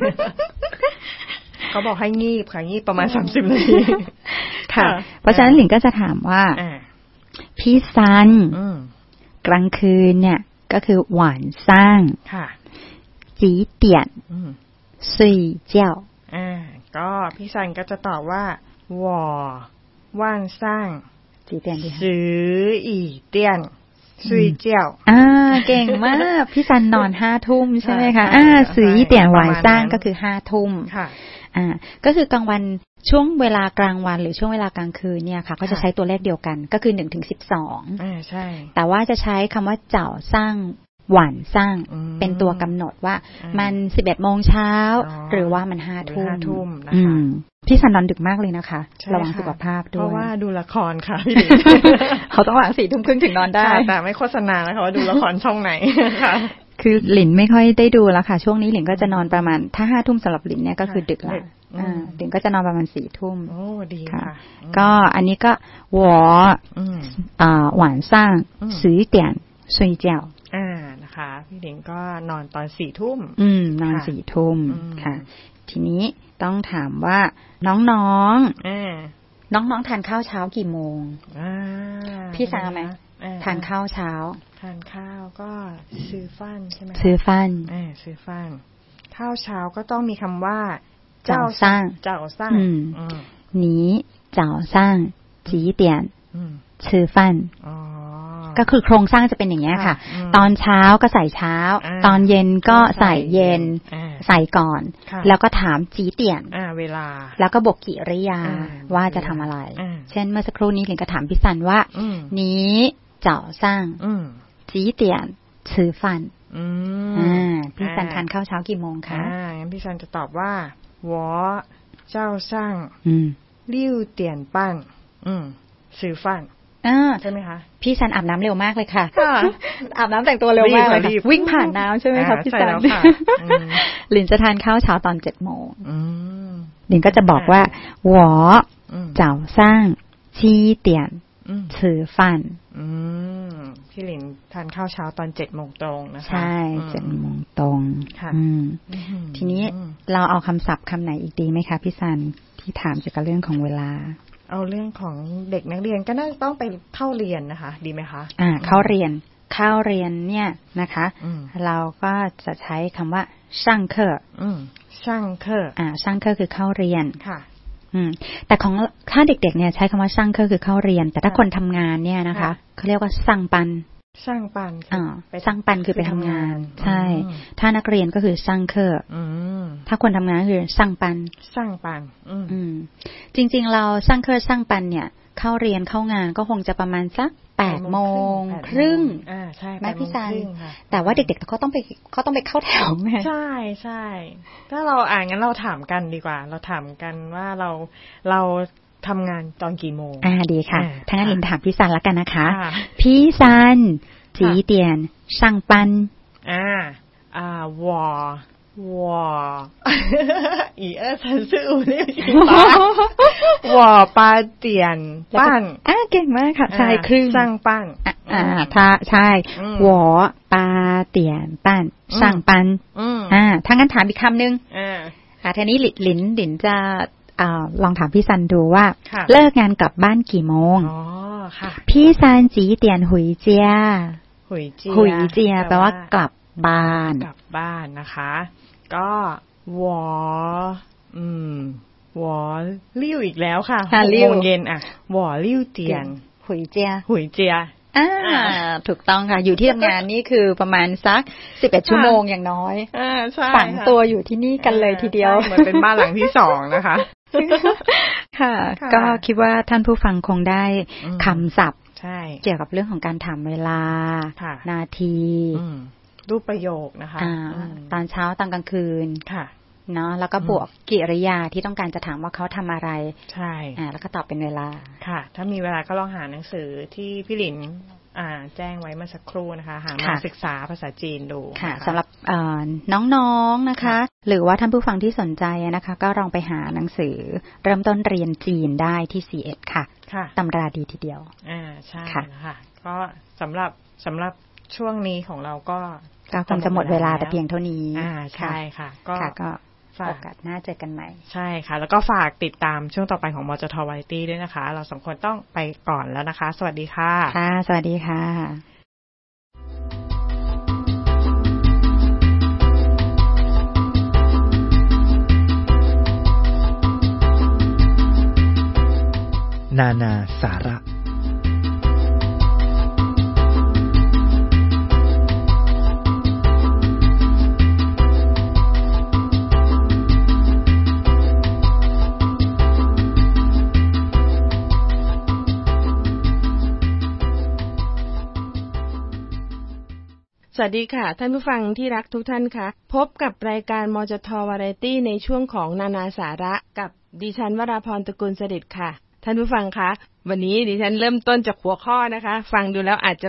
เขาบอกให้งีบค่ะงีบประมาณสามสิบนาทีค่ะเพราะฉะนั้นหลิงก็จะถามว่าพี่ซันกลางคืนเนี่ยก็คือหวานซ่างจีเตียนซุยเจี้ยวอ่าก็พี่ซันก็จะตอบว่าหวอว่านซ่างจีเตียนซื้ออีเตียนซุยเจี้ยวอ่าเก่งมากพี่ซันนอนห้าทุ่มใช่ไหมคะอ่าซื้ออีเตียนหวานซ่างก็คือห้าทุ่มค่ะอ่าก็คือกลางวันช่วงเวลากลางวันหรือช่วงเวลากลางคืนเนี่ยค่ะก็จะใช้ตัวเลขเดียวกันก็คือหนึ่งถึงสิบสองอ่าใช่แต่ว่าจะใช้คำว่าเจ้าสร้างหวานสร้างเป็นตัวกำหนดว่ามันสิบเอ็ดโมงเช้าหรือว่ามันห้าทุ่มนะคะพี่ซันนอนดึกมากเลยนะคะระวังสุขภาพด้วยเพราะว่าดูละครค่ะพี่ดิเขาต้องหลังสี่ทุ่มครึ่งถึงนอนได้แต่ไม่โฆษณานะคะว่าดูละครช่องไหนค่ะคือหลินไม่ค่อยได้ดูแล้วค่ะช่วงนี้หลินก็จะนอนประมาณถ้าห้าทุ่มสำหรับหลินเนี่ยก็คือดึกแล้วอ่าหลินก็จะนอนประมาณสี่ทุ่มโอ้ดีค่ะก็อันนี้ก็我อ่า晚上十点睡觉อ่านะคะพี่หลินก็นอนตอนสี่ทุ่มอืมนอนสี่ทุ่มค่ะทีนี้ต้องถามว่าน้องๆน้องๆทานข้าวเช้ากี่โมงพี่ทราบไหมทานข้าวเช้าทานข้าวก็ซื้อฟันใช่ไหมซื้อฟันอ่าซื้อฟันข้าวเช้าก็ต้องมีคำว่าเจ้าซ่างเจ้าซ่าง你早上几点吃饭ก็คือโครงสร้างจะเป็นอย่างนี้ค่ะตอนเช้าก็ใส่เช้าตอนเย็นก็ใส่เย็นใส่ก่อนแล้วก็ถามจีเตียนเวลาแล้วก็บอกกิริยาว่าจะทำอะไรเช่นเมื่อสักครู่นี้หลินก็ถามพี่ซันว่านี้เจ้าซ่างจีเตียนซื้อฟันพี่ซันทานข้าวเช้ากี่โมงคะงั้นพี่ซันจะตอบว่า我เจ้าซ่าง六点半ซื้อฟันใช่ไหมคะพี่ซันอาบน้ำเร็วมากเลยค่ะอาบน้ำแต่งตัวเร็วมากเลยวิ่งผ่านน้ำใช่ไหมคะพี่ซันหลินจะทานข้าวเช้าตอนเจ็ดโมงหลินก็จะบอกว่า我早上七点吃饭พี่หลินทานข้าวเช้าตอนเจ็ดโมงตรงนะคะใช่เจ็ดโมงตรงทีนี้เราเอาคำศัพท์คำไหนอีกดีไหมคะพี่ซันที่ถามเกี่ยวกับเรื่องของเวลาเอาเรื่องของเด็กนักเรียนก็น่าจะต้องไปเข้าเรียนนะคะดีไหมคะอ่าเข้าเรียนเข้าเรียนเนี่ยนะคะเราก็จะใช้คำว่าช่างเคอช่างเคออ่าช่างเคอคือเข้าเรียนค่ะอืมแต่ของถ้าเด็กๆเนี่ยใช้คำว่าช่างเคอคือเข้าเรียนแต่ถ้าคนทำงานเนี่ยนะคะเขาเรียกว่าสั่งปันช่างปันอ่าสั่งปันคือไปทำงานใช่ถ้านักเรียนก็คือช่างเคอถ้าคนทำงานคือสั่งปันสั่งปันอืมจริงๆเราช่างเคอช่างปันเนี่ยเข้าเรียนเข้างานก็คงจะประมาณสักแปดโมงครึ่งอ่าใช่แม่พี่ซันแต่ว่าเด็กๆเขาต้องไปเขาต้องไปเข้าแถวไงใช่ใช่ถ้าเราอ่านงั้นเราถามกันดีกว่าเราถามกันว่าเราเราทำงานตอนกี่โมงอ่าดีค่ะทั้งนั้นลินถามพี่ซันแล้วกันนะคะพี่ซันจีเตียนช่างปันอ่าอ่าวอวออีเออฉันซื้ออูนี่จริงปะวอปาเตียนปั้นอ่าเก่งมากค่ะใช่ครึ่งสร้างปั้นอ่าถ้าใช่วอปาเตียนปั้นสร้างปั้นอ่าถ้างั้นถามอีกคำนึงอ่าค่ะทีนี้หลินหลินหลินจะอ่าลองถามพี่ซันดูว่าเลิกงานกลับบ้านกี่โมงอ๋อค่ะพี่ซันจีเตียนหุยเจียหุยเจียหุยเจียแปลว่ากลับบ้านกลับบ้านนะคะก็วออืมวอลิ้วอีกแล้วค่ะหกโมงเย็นอ่ะวอลิ้วเตียนหุยเจียหุยเจียอ่าถูกต้องค่ะอยู่ที่ทำงานนี่คือประมาณสักสิบเอ็ดชั่วโมงอย่างน้อยอ่าใช่ฝังตัวอยู่ที่นี่กันเลยทีเดียวเหมือนเป็นบ้านหลังที่สองนะคะค่ะก็คิดว่าท่านผู้ฟังคงได้คำศัพท์ใช่เกี่ยวกับเรื่องของการถามเวลานาทีรูปประโยคนะคะตอนเช้าตอนกลางคืนค่ะเนาะแล้วก็บวกกิริยาที่ต้องการจะถามว่าเขาทำอะไรใช่อ่าแล้วก็ตอบเป็นเวลาค่ะถ้ามีเวลาก็ลองหาหนังสือที่พี่หลินอ่าแจ้งไว้เมื่อสักครู่นะคะหามาศึกษาภาษาจีนดูค่ะสำหรับน้องๆนะคะหรือว่าท่านผู้ฟังที่สนใจนะคะก็ลองไปหาหนังสือเริ่มต้นเรียนจีนได้ที่ ซี เอ็ด ค่ะตำราดีทีเดียวอ่าใช่ค่ะก็สำหรับสำหรับช่วงนี้ของเราก็ก็คงจะหมดเวลาแต่เพียงเท่านี้อ่าใช่ค่ะก็ก็โอกาสหน้าเจอกันใหม่ใช่ค่ะแล้วก็ฝากติดตามช่วงต่อไปของมจท.วาไรตี้ด้วยนะคะเราสองคนต้องไปก่อนแล้วนะคะสวัสดีค่ะค่ะสวัสดีค่ะนานาสาระสวัสดีค่ะท่านผู้ฟังที่รักทุกท่านค่ะพบกับรายการมจท.วาไรตี้ในช่วงของนานาสาระกับดิฉันวราพรตระกูลเสด็จค่ะท่านผู้ฟังคะวันนี้ดิฉันเริ่มต้นจากหัวข้อนะคะฟังดูแล้วอาจจะแบบ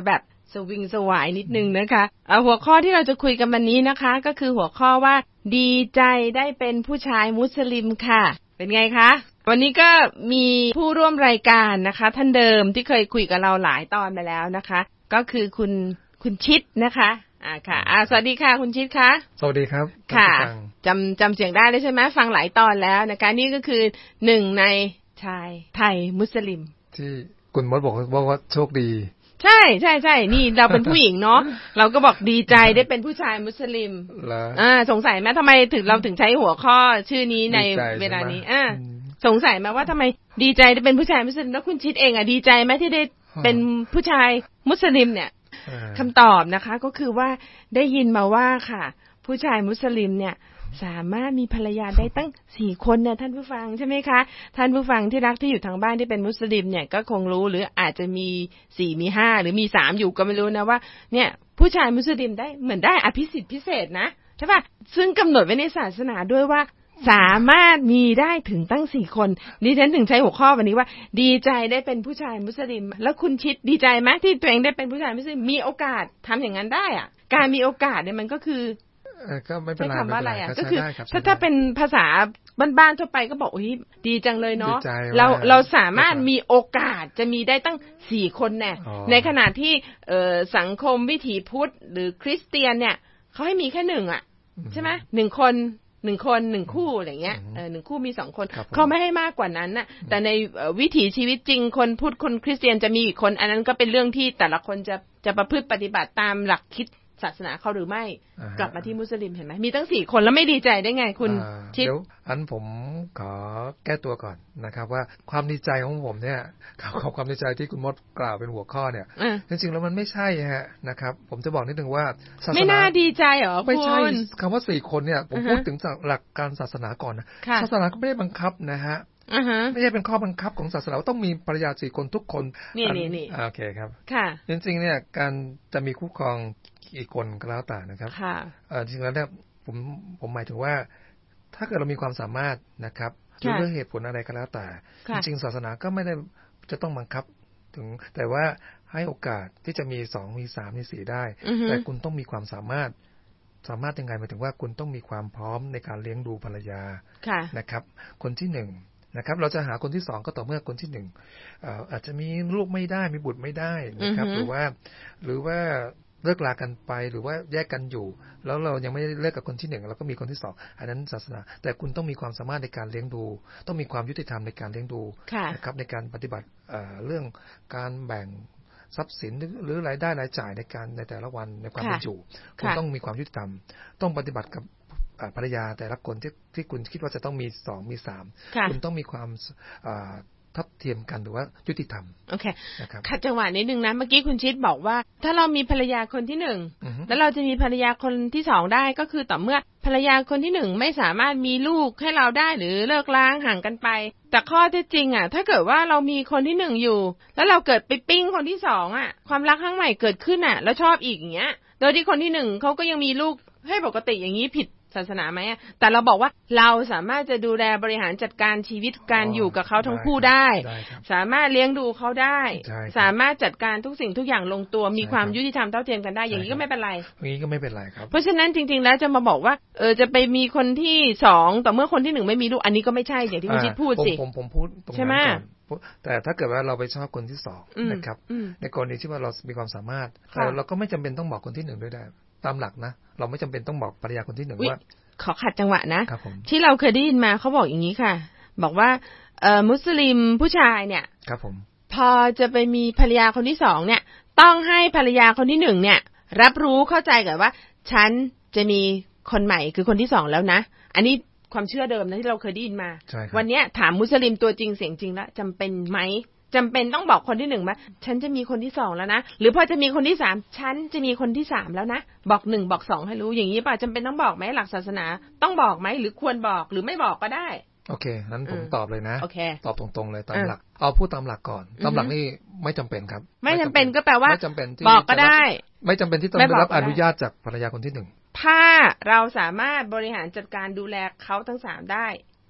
สวิงสวายนิดนึงนะคะเอาหัวข้อที่เราจะคุยกันวันนี้นะคะก็คือหัวข้อว่าดีใจได้เป็นผู้ชายมุสลิมค่ะเป็นไงคะวันนี้ก็มีผู้ร่วมรายการนะคะท่านเดิมที่เคยคุยกับเราหลายตอนไปแล้วนะคะก็คือคุณคุณชิดนะคะอ่าค่ะอ่าสวัสดีค่ะคุณชิดคะสวัสดีครับค่ะจำจำเสียงได้เลยใช่ไหมฟังหลายตอนแล้วนะคะนี่ก็คือหนึ่งในชายไทยมุสลิมที่คุณมดบอกว่าว่าโชคดีใช่ใช่ใช่นี่เราเป็นผู้หญิงเนาะเราก็บอกดีใจได้เป็นผู้ชายมุสลิมอ่าสงสัยไหมทำไมถึงเราถึงใช้หัวข้อชื่อนี้ในเวลานี้อ่าสงสัยไหมว่าทำไมดีใจได้เป็นผู้ชายมุสลิมแล้วคุณชิดเองอ่ะดีใจไหมที่ได้เป็นผู้ชายมุสลิมเนี่ยคำตอบนะคะก็คือว่าได้ยินมาว่าค่ะผู้ชายมุสลิมเนี่ยสามารถมีภรรยาได้ตั้งสี่คนเนี่ยท่านผู้ฟังใช่ไหมคะท่านผู้ฟังที่รักที่อยู่ทางบ้านที่เป็นมุสลิมเนี่ยก็คงรู้หรืออาจจะมีสี่มีห้าหรือมีสามอยู่ก็ไม่รู้นะว่าเนี่ยผู้ชายมุสลิมได้เหมือนได้อภิสิทธิพิเศษนะใช่ป่ะซึ่งกำหนดไว้ในศาสนาด้วยว่าสามารถมีได้ถึงตั้งสี่คนดิฉันถึงใช้หัวข้อวันนี้ว่าดีใจได้เป็นผู้ชายมุสลิมแล้วคุณชิดดีใจไหมที่ตัวเองได้เป็นผู้ชายมุสลิมมีโอกาสทำอย่างนั้นได้อ่ะการมีโอกาสเนี่ยมันก็คือก็ไม่เป็นไรไม่เป็นไรก็คือถ้าถ้าเป็นภาษาบ้านๆทั่วไปก็บอกโอ้ยดีจังเลยเนาะเราเราสามารถมีโอกาสจะมีได้ตั้งสี่คนแน่ในขณะที่เอ่อสังคมวิถีพุทธหรือคริสเตียนเนี่ยเขาให้มีแค่หนึ่งอ่ะใช่ไหมหนึ่งคนหนึ่งคนหนึ่งคู่อะไรเงี้ยเออหนึ่งคู่มีสองคนเขาไม่ให้มากกว่านั้นน่ะแต่ในวิถีชีวิตจริงคนพุทธคนคริสเตียนจะมีอีกคนอันนั้นก็เป็นเรื่องที่แต่ละคนจะจะประพฤติปฏิบัติตามหลักคิดศาสนาเขาหรือไม่กลับมาที่มุสลิมเห็นไหมมีตั้งสี่คนแล้วไม่ดีใจได้ไงคุณชิดเดี๋ยวอันผมขอแก้ตัวก่อนนะครับว่าความดีใจของผมเนี่ยขอความดีใจที่คุณมดกล่าวเป็นหัวข้อเนี่ยจริงๆแล้วมันไม่ใช่ฮะนะครับผมจะบอกนิดนึงว่าศาสนาไม่น่าดีใจเหรอไม่ใช่คำว่าสี่คนเนี่ยผมพูดถึงจากหลักการศาสนาก่อนนะศาสนาก็ไม่ได้บังคับนะฮะไม่ใช่เป็นข้อบังคับของศาสนาว่าต้องมีภรรยาสี่คนทุกคนนี่นี่นี่โอเคครับค่ะจริงๆเนี่ยการจะมีคู่ครองอีกคนก็แล้วแต่นะครับค่ะจริงๆแล้วเนี่ยผมผมหมายถึงว่าถ้าเกิดเรามีความสามารถนะครับหรือด้วยเหตุผลอะไรก็แล้วแต่จริงๆศาสนาก็ไม่ได้จะต้องบังคับถึงแต่ว่าให้โอกาสที่จะมีสองมีสามมีสี่ได้แต่คุณต้องมีความสามารถสามารถยังไงหมายถึงว่าคุณต้องมีความพร้อมในการเลี้ยงดูภรรยานะครับคนที่หนึ่งนะครับเราจะหาคนที่สองก็ต่อเมื่อคนที่หนึ่งอาจจะมีลูกไม่ได้มีบุตรไม่ได้นะครับหรือว่าหรือว่าเลิกลากันไปหรือว่าแยกกันอยู่แล้วเรายังไม่ได้เลิกกับคนที่หนึ่งเราก็มีคนที่สองอันนั้นศาสนาแต่คุณต้องมีความสามารถในการเลี้ยงดูต้องมีความยุติธรรมในการเลี้ยงดูนะครับในการปฏิบัติเรื่องการแบ่งทรัพย์สินหรือรายได้รายจ่ายในการในแต่ละวันในความเป็นอยู่คุณต้องมีความยุติธรรมต้องปฏิบัติกับภรรยาแต่ละคนที่ที่คุณคิดว่าจะต้องมีสองมีสามคุณต้องมีความทัดเทียมกันหรือว่ายุติธรรมโอเคขัดจังหวะนิดนึงนะเมื่อกี้คุณชิดบอกว่าถ้าเรามีภรรยาคนที่หนึ่งแล้วเราจะมีภรรยาคนที่สองได้ก็คือต่อเมื่อภรรยาคนที่หนึ่งไม่สามารถมีลูกให้เราได้หรือเลิกล้างห่างกันไปแต่ข้อเท็จจริงอ่ะถ้าเกิดว่าเรามีคนที่หนึ่งอยู่แล้วเราเกิดไปปิ้งคนที่สองอ่ะความรักครั้งใหม่เกิดขึ้นอ่ะแล้วชอบอีกอย่างเงี้ยโดยที่คนที่หนึ่งเขาก็ยังมีลูกให้ปกติอย่างนี้ผิดศาสนาไหมแต่เราบอกว่าเราสามารถจะดูแลบริหารจัดการชีวิตการอยู่กับเขาทั้งคู่ได้สามารถเลี้ยงดูเขาได้สามารถจัดการทุกสิ่งทุกอย่างลงตัวมีความยุติธรรมเท่าเทียมกันได้อย่างนี้ก็ไม่เป็นไรอย่างนี้ก็ไม่เป็นไรครับเพราะฉะนั้นจริงๆแล้วจะมาบอกว่าเออจะไปมีคนที่สองแต่เมื่อคนที่หนึ่งไม่มีลูกอันนี้ก็ไม่ใช่อย่างที่คุณชิดพูดสิผมผมพูดตรงนั้นก่อนแต่ถ้าเกิดว่าเราไปชอบคนที่สองนะครับในกรณีที่ว่าเรามีความสามารถเราก็ไม่จำเป็นต้องบอกคนที่หนึ่งด้วยได้ตามหลักนะเราไม่จำเป็นต้องบอกภรรยาคนที่หนึ่งว่าขอขัดจังหวะนะที่เราเคยได้ยินมาเขาบอกอย่างนี้ค่ะบอกว่าเอ่อมุสลิมผู้ชายเนี่ยครับผมพอจะไปมีภรรยาคนที่สองเนี่ยต้องให้ภรรยาคนที่หนึ่งเนี่ยรับรู้เข้าใจก่อนว่าฉันจะมีคนใหม่คือคนที่สองแล้วนะอันนี้ความเชื่อเดิมนะที่เราเคยได้ยินมาวันนี้ถามมุสลิมตัวจริงเสียงจริงแล้วจำเป็นไหมจำเป็นต้องบอกคนที่หนึ่งไหมฉันจะมีคนที่สองแล้วนะหรือพอจะมีคนที่สามฉันจะมีคนที่สามแล้วนะบอกหนึ่งบอกสองให้รู้อย่างนี้ป่ะจำเป็นต้องบอกไหมหลักศาสนาต้องบอกไหมหรือควรบอกหรือไม่บอกก็ได้โอเคนั้นผมตอบเลยนะ okay. ตอบตรงๆเลยตามหลักเอาพูดตามหลักก่อนตามหลักนี่ไม่จำเป็นครับไม่จำเป็นก็แปลว่าไม่จำเป็นที่บอกก็ได้ไม่จำเป็นที่ต้องได้รับอนุญาตจากภรรยาคนที่หนึ่งถ้าเราสามารถบริหารจัดการดูแลเขาทั้งสามได้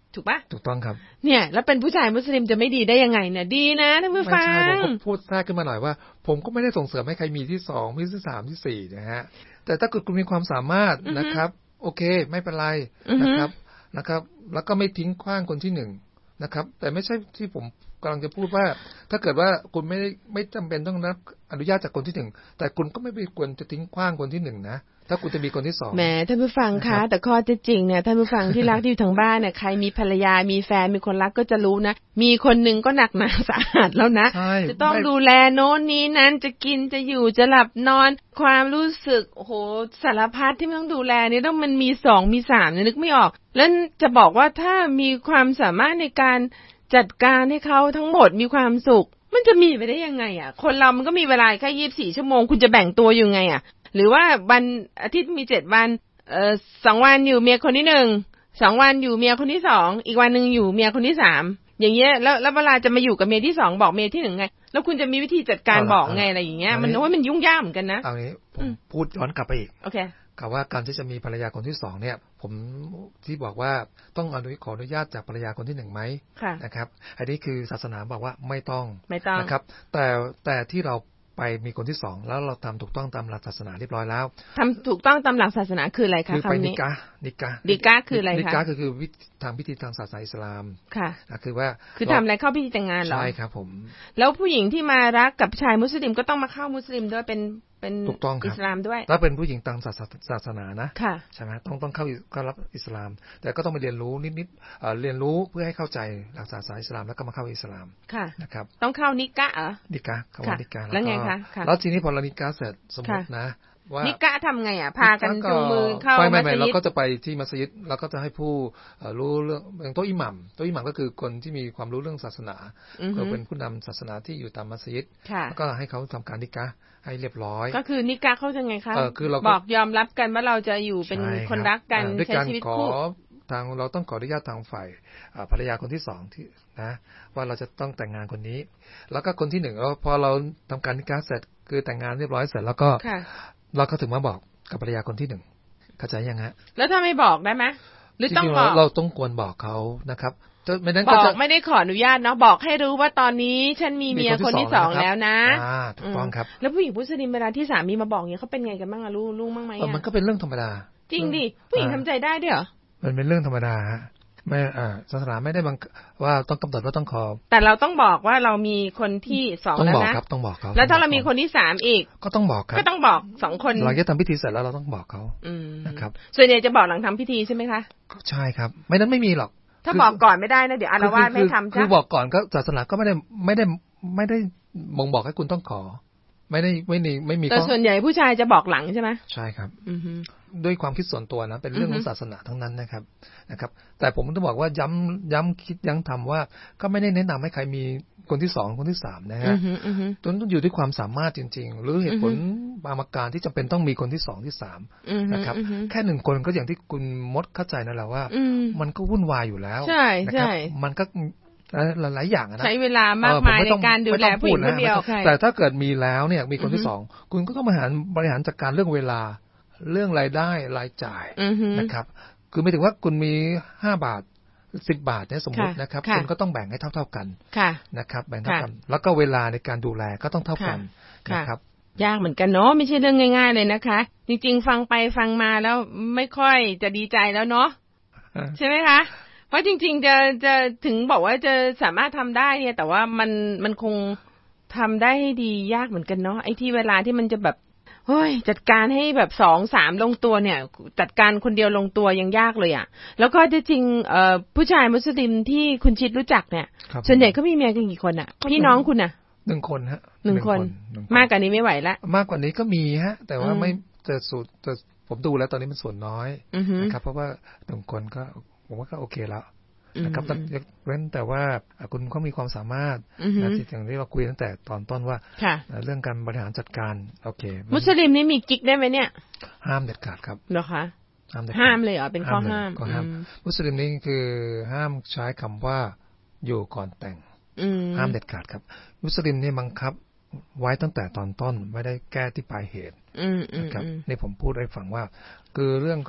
ถูกปะถูกต้องครับเนี่ยแล้วเป็นผู้ชายมุสลิมจะไม่ดีได้ยังไงเนี่ยดีนะท่านผู้ฟังไม่ใช่ผมก็พูดแทรกขึ้นมาหน่อยว่าผมก็ไม่ได้ส่งเสริมให้ใครมีที่สองมีที่สามที่สี่นะฮะแต่ถ้าเกิดคุณมีความสามารถนะครับโอเคไม่เป็นไรนะครับนะครับแล้วก็ไม่ทิ้งขว้างคนที่หนึ่งนะครับแต่ไม่ใช่ที่ผมกำลังจะพูดว่าถ้าเกิดว่าคุณไม่ไม่จำเป็นต้องรับอนุญาตจากคนที่หนึ่งแต่คุณก็ไม่ควรจะทิ้งขว้างคนที่หนึ่งนะถ้าคุณจะมีคนที่สองแหมท่านผู้ฟังคะแต่ข้อเท็จจริงเนี่ยท่านผู้ฟังที่รักที่อยู่ทางบ้านเนี่ยใครมีภรรยามีแฟนมีคนรักก็จะรู้นะมีคนนึงก็หนักหนาสาหัสแล้วนะจะต้องดูแลโน้นนี้นั้นจะกินจะอยู่จะหลับนอนความรู้สึกโอ้โหสารพัดที่มันต้องดูแลเนี่ยต้องมันมีสองมีสามเนี่ยนึกไม่ออกแล้วจะบอกว่าถ้ามีความสามารถในการจัดการให้เขาทั้งหมดมีความสุขมันจะมีไปได้ยังไงอ่ะคนเรามันก็มีเวลาแค่ยี่สิบสี่ชั่วโมงคุณจะแบ่งตัวยังไงอ่ะหรือว่าวันอาทิตย์มีเจ็ดวันเอ่อสองวันอยู่เมียคนที่หนึ่งสองวันอยู่เมียคนที่สองอีกวันนึงอยู่เมียคนที่สามอย่างเงี้ยแล้วแล้วเวลาจะมาอยู่กับเมียที่สองบอกเมียที่หนึ่งไงแล้วคุณจะมีวิธีจัดการบอกไงอะไรอย่างเงี้ยมันว่ามันยุ่งยากเหมือนกันนะเอางี้ผมพูดย้อนกลับไปอีกโอเคกับว่าการที่จะมีภรรยาคนที่สองเนี่ยผมที่บอกว่าต้องอนุขออนุญาตจากภรรยาคนที่หนึ่งไหมนะครับอันนี้คือศาสนาบอกว่าไม่ต้องไม่ต้องนะครับแต่แต่ที่เราไปมีคนที่สองแล้วเราทำถูกต้องตามหลักศาสนาเรียบร้อยแล้วทำถูกต้องตามหลักศาสนาคืออะไรคะคือไปนิกะนิกะนิกะคืออะไรคะนิกะคือคือทำพิธีทางศาสนาอิสลามค่ะคือว่าคือทำอะไรเข้าพิธีแต่งงานเหรอใช่ครับผมแล้วผู้หญิงที่มารักกับชายมุสลิมก็ต้องมาเข้ามุสลิมด้วยเป็นเป็นอิสลามด้วยถ้าเป็นผู้หญิงตามศาสนานะค่ะใช่ไหมต้องต้องเข้าเข้ารับอิสลามแต่ก็ต้องไปเรียนรู้นิดๆเอ่อเรียนรู้เพื่อให้เข้าใจหลักศาสนาอิสลามแล้วก็มาเข้าอิสลามค่ะนะครับต้องเข้านิกะเหรอนิกะคำว่านิกะแล้วไงคะแล้วทีนี้พอเรานิกะเสร็จสมมตินะว่านิกะทำไงอ่ะพากันจูงมือเข้ามัสยิดเราก็จะไปที่มัสยิดเราก็จะให้ผู้รู้เรื่องอย่างโต๊ะอิหมัมโต๊ะอิหมัมก็คือคนที่มีความรู้เรื่องศาสนาก็เป็นผู้นำศาสนาที่อยู่ตามมัสยิดแล้วก็ให้เขาทำการนิกะให้เรียบร้อยก็คือนิกะเขาจะไงคะบอกยอมรับกันว่าเราจะอยู่เป็นคนรักกันใช้ชีวิตคู่ทางเราต้องขออนุญาตทางฝ่ายภรรยาคนที่สองที่นะว่าเราจะต้องแต่งงานคนนี้แล้วก็คนที่หนึ่งพอเราทำการนิกะเสร็จคือแต่งงานเรียบร้อยเสร็จแล้วก็เราก็ถึงมาบอกกับภรรยาคนที่หนึ่งเข้าใจยังฮะแล้วถ้าไม่บอกได้ไหมหรือต้องบอกเราต้องควรบอกเขานะครับไม่นั้นก็จะไม่ได้ขออนุญาตเนาะบอกให้รู้ว่าตอนนี้ฉันมีเมียคนที่สองแล้วนะอ่าถูกต้องครับแล้วผู้หญิงมุสลิมเวลาที่สามีมาบอกเงี้ยเขาเป็นไงกันบ้างอะรู้รู้บ้างไหมอ่ะมันก็เป็นเรื่องธรรมดาจริงดิผู้หญิงทำใจได้ด้วยเหรอมันเป็นเรื่องธรรมดาฮะไม่อ่าศาสนาไม่ได้บังว่าต้องกำหนดว่าต้องขอแต่เราต้องบอกว่าเรามีคนที่สองแล้วนะต้องบอกครับต้องบอกเขาแล้วถ้าเรามีคนที่สามอีกก็ต้องบอกครับก็ต้องบอกสองคนหลังจากทำพิธีเสร็จแล้วเราต้องบอกเขานะครับส่วนใหญ่จะบอกหลังทำพิธีใช่ไหมคะใช่ครับไม่นั้นไม่มีหรอกถ้าบอกก่อนไม่ได้นะเดี๋ยวอาละวาดไม่ทำจ้ะคือบอกก่อนก็ศาสนาก็ไม่ได้ไม่ได้ไม่ได้บ่งบอกให้คุณต้องขอไม่ได้ไม่มีไม่มีแต่ส่วนใหญ่ผู้ชายจะบอกหลังใช่ไหมใช่ครับด้วยความคิดส่วนตัวนะเป็นเรื่องของศาสนาทั้งนั้นนะครับนะครับแต่ผมต้องบอกว่าย้ำย้ำคิดย้ำทำว่าก็ไม่ได้แนะนำให้ใครมีคนที่สองคนที่สามนะฮะต้องอยู่ที่ความสามารถจริงๆหรือเหตุผลบางประการที่จำเป็นต้องมีคนที่สองที่สามนะครับแค่หนึ่งคนก็อย่างที่คุณมดเข้าใจนั่นแหละว่ามันก็วุ่นวายอยู่แล้วใช่ใช่มันก็หลายอย่างนะใช้เวลามากมายในการดูแลผู้หญิงคนเดียวแต่ถ้าเกิดมีแล้วเนี่ยมีคนที่สองคุณก็ต้องบริหารบริหารจัดการเรื่องเวลาเรื่องรายได้รายจ่ายนะครับคือไม่ถึงว่าคุณมีห้าบาทสิบบาทเนี่ยสมมตินะครับคุณก็ต้องแบ่งให้เท่าๆกันนะครับแบ่งเท่ากันแล้วก็เวลาในการดูแลก็ต้องเท่ากันนะครับยากเหมือนกันเนาะไม่ใช่เรื่องง่ายๆเลยนะคะจริงๆฟังไปฟังมาแล้วไม่ค่อยจะดีใจแล้วเนาะใช่ไหมคะเพราะจริงๆจะจะถึงบอกว่าจะสามารถทำได้เนี่ยแต่ว่ามันมันคงทำได้ให้ดียากเหมือนกันเนาะไอ้ที่เวลาที่มันจะแบบเฮ้ยจัดการให้แบบสองสามลงตัวเนี่ยจัดการคนเดียวลงตัวยังยากเลยอ่ะแล้วก็จริงๆเอ่อผู้ชายมุสลิมที่คุณชิดรู้จักเนี่ยส่วนใหญ่เขามีเมียกันกี่คนอ่ะพี่น้องคุณอ่ะหนึ่งคนฮะหนึ่งคนมากกว่านี้ไม่ไหวละมากกว่านี้ก็มีฮะแต่ว่าไม่จะสูตรจะผมดูแล้วตอนนี้มันส่วนน้อยนะครับเพราะว่าหนึ่งคนก็ผมว่าก็โอเคแล้วนะครับยกเว้นแต่ว่าคุณเขามีความสามารถนะที่อย่างที่เราคุยตั้งแต่ตอนต้นว่าเรื่องการบริหารจัดการโอเคมุสลิมนี่มีกิ๊กได้ไหมเนี่ยห้ามเด็ดขาดครับเหรอคะห้ามเลยเหรอเป็นข้อห้ามก็ห้ามมุสลิมนี่คือห้ามใช้คำว่าอยู่ก่อนแต่งห้ามเด็ดขาดครับมุสลิมนี่บังคับไว้ตั้งแต่ตอนต้นไม่ได้แก้ที่ปลายเหตุนะครับนี่ผมพูดให้ฟังว่าคือเรื่องก็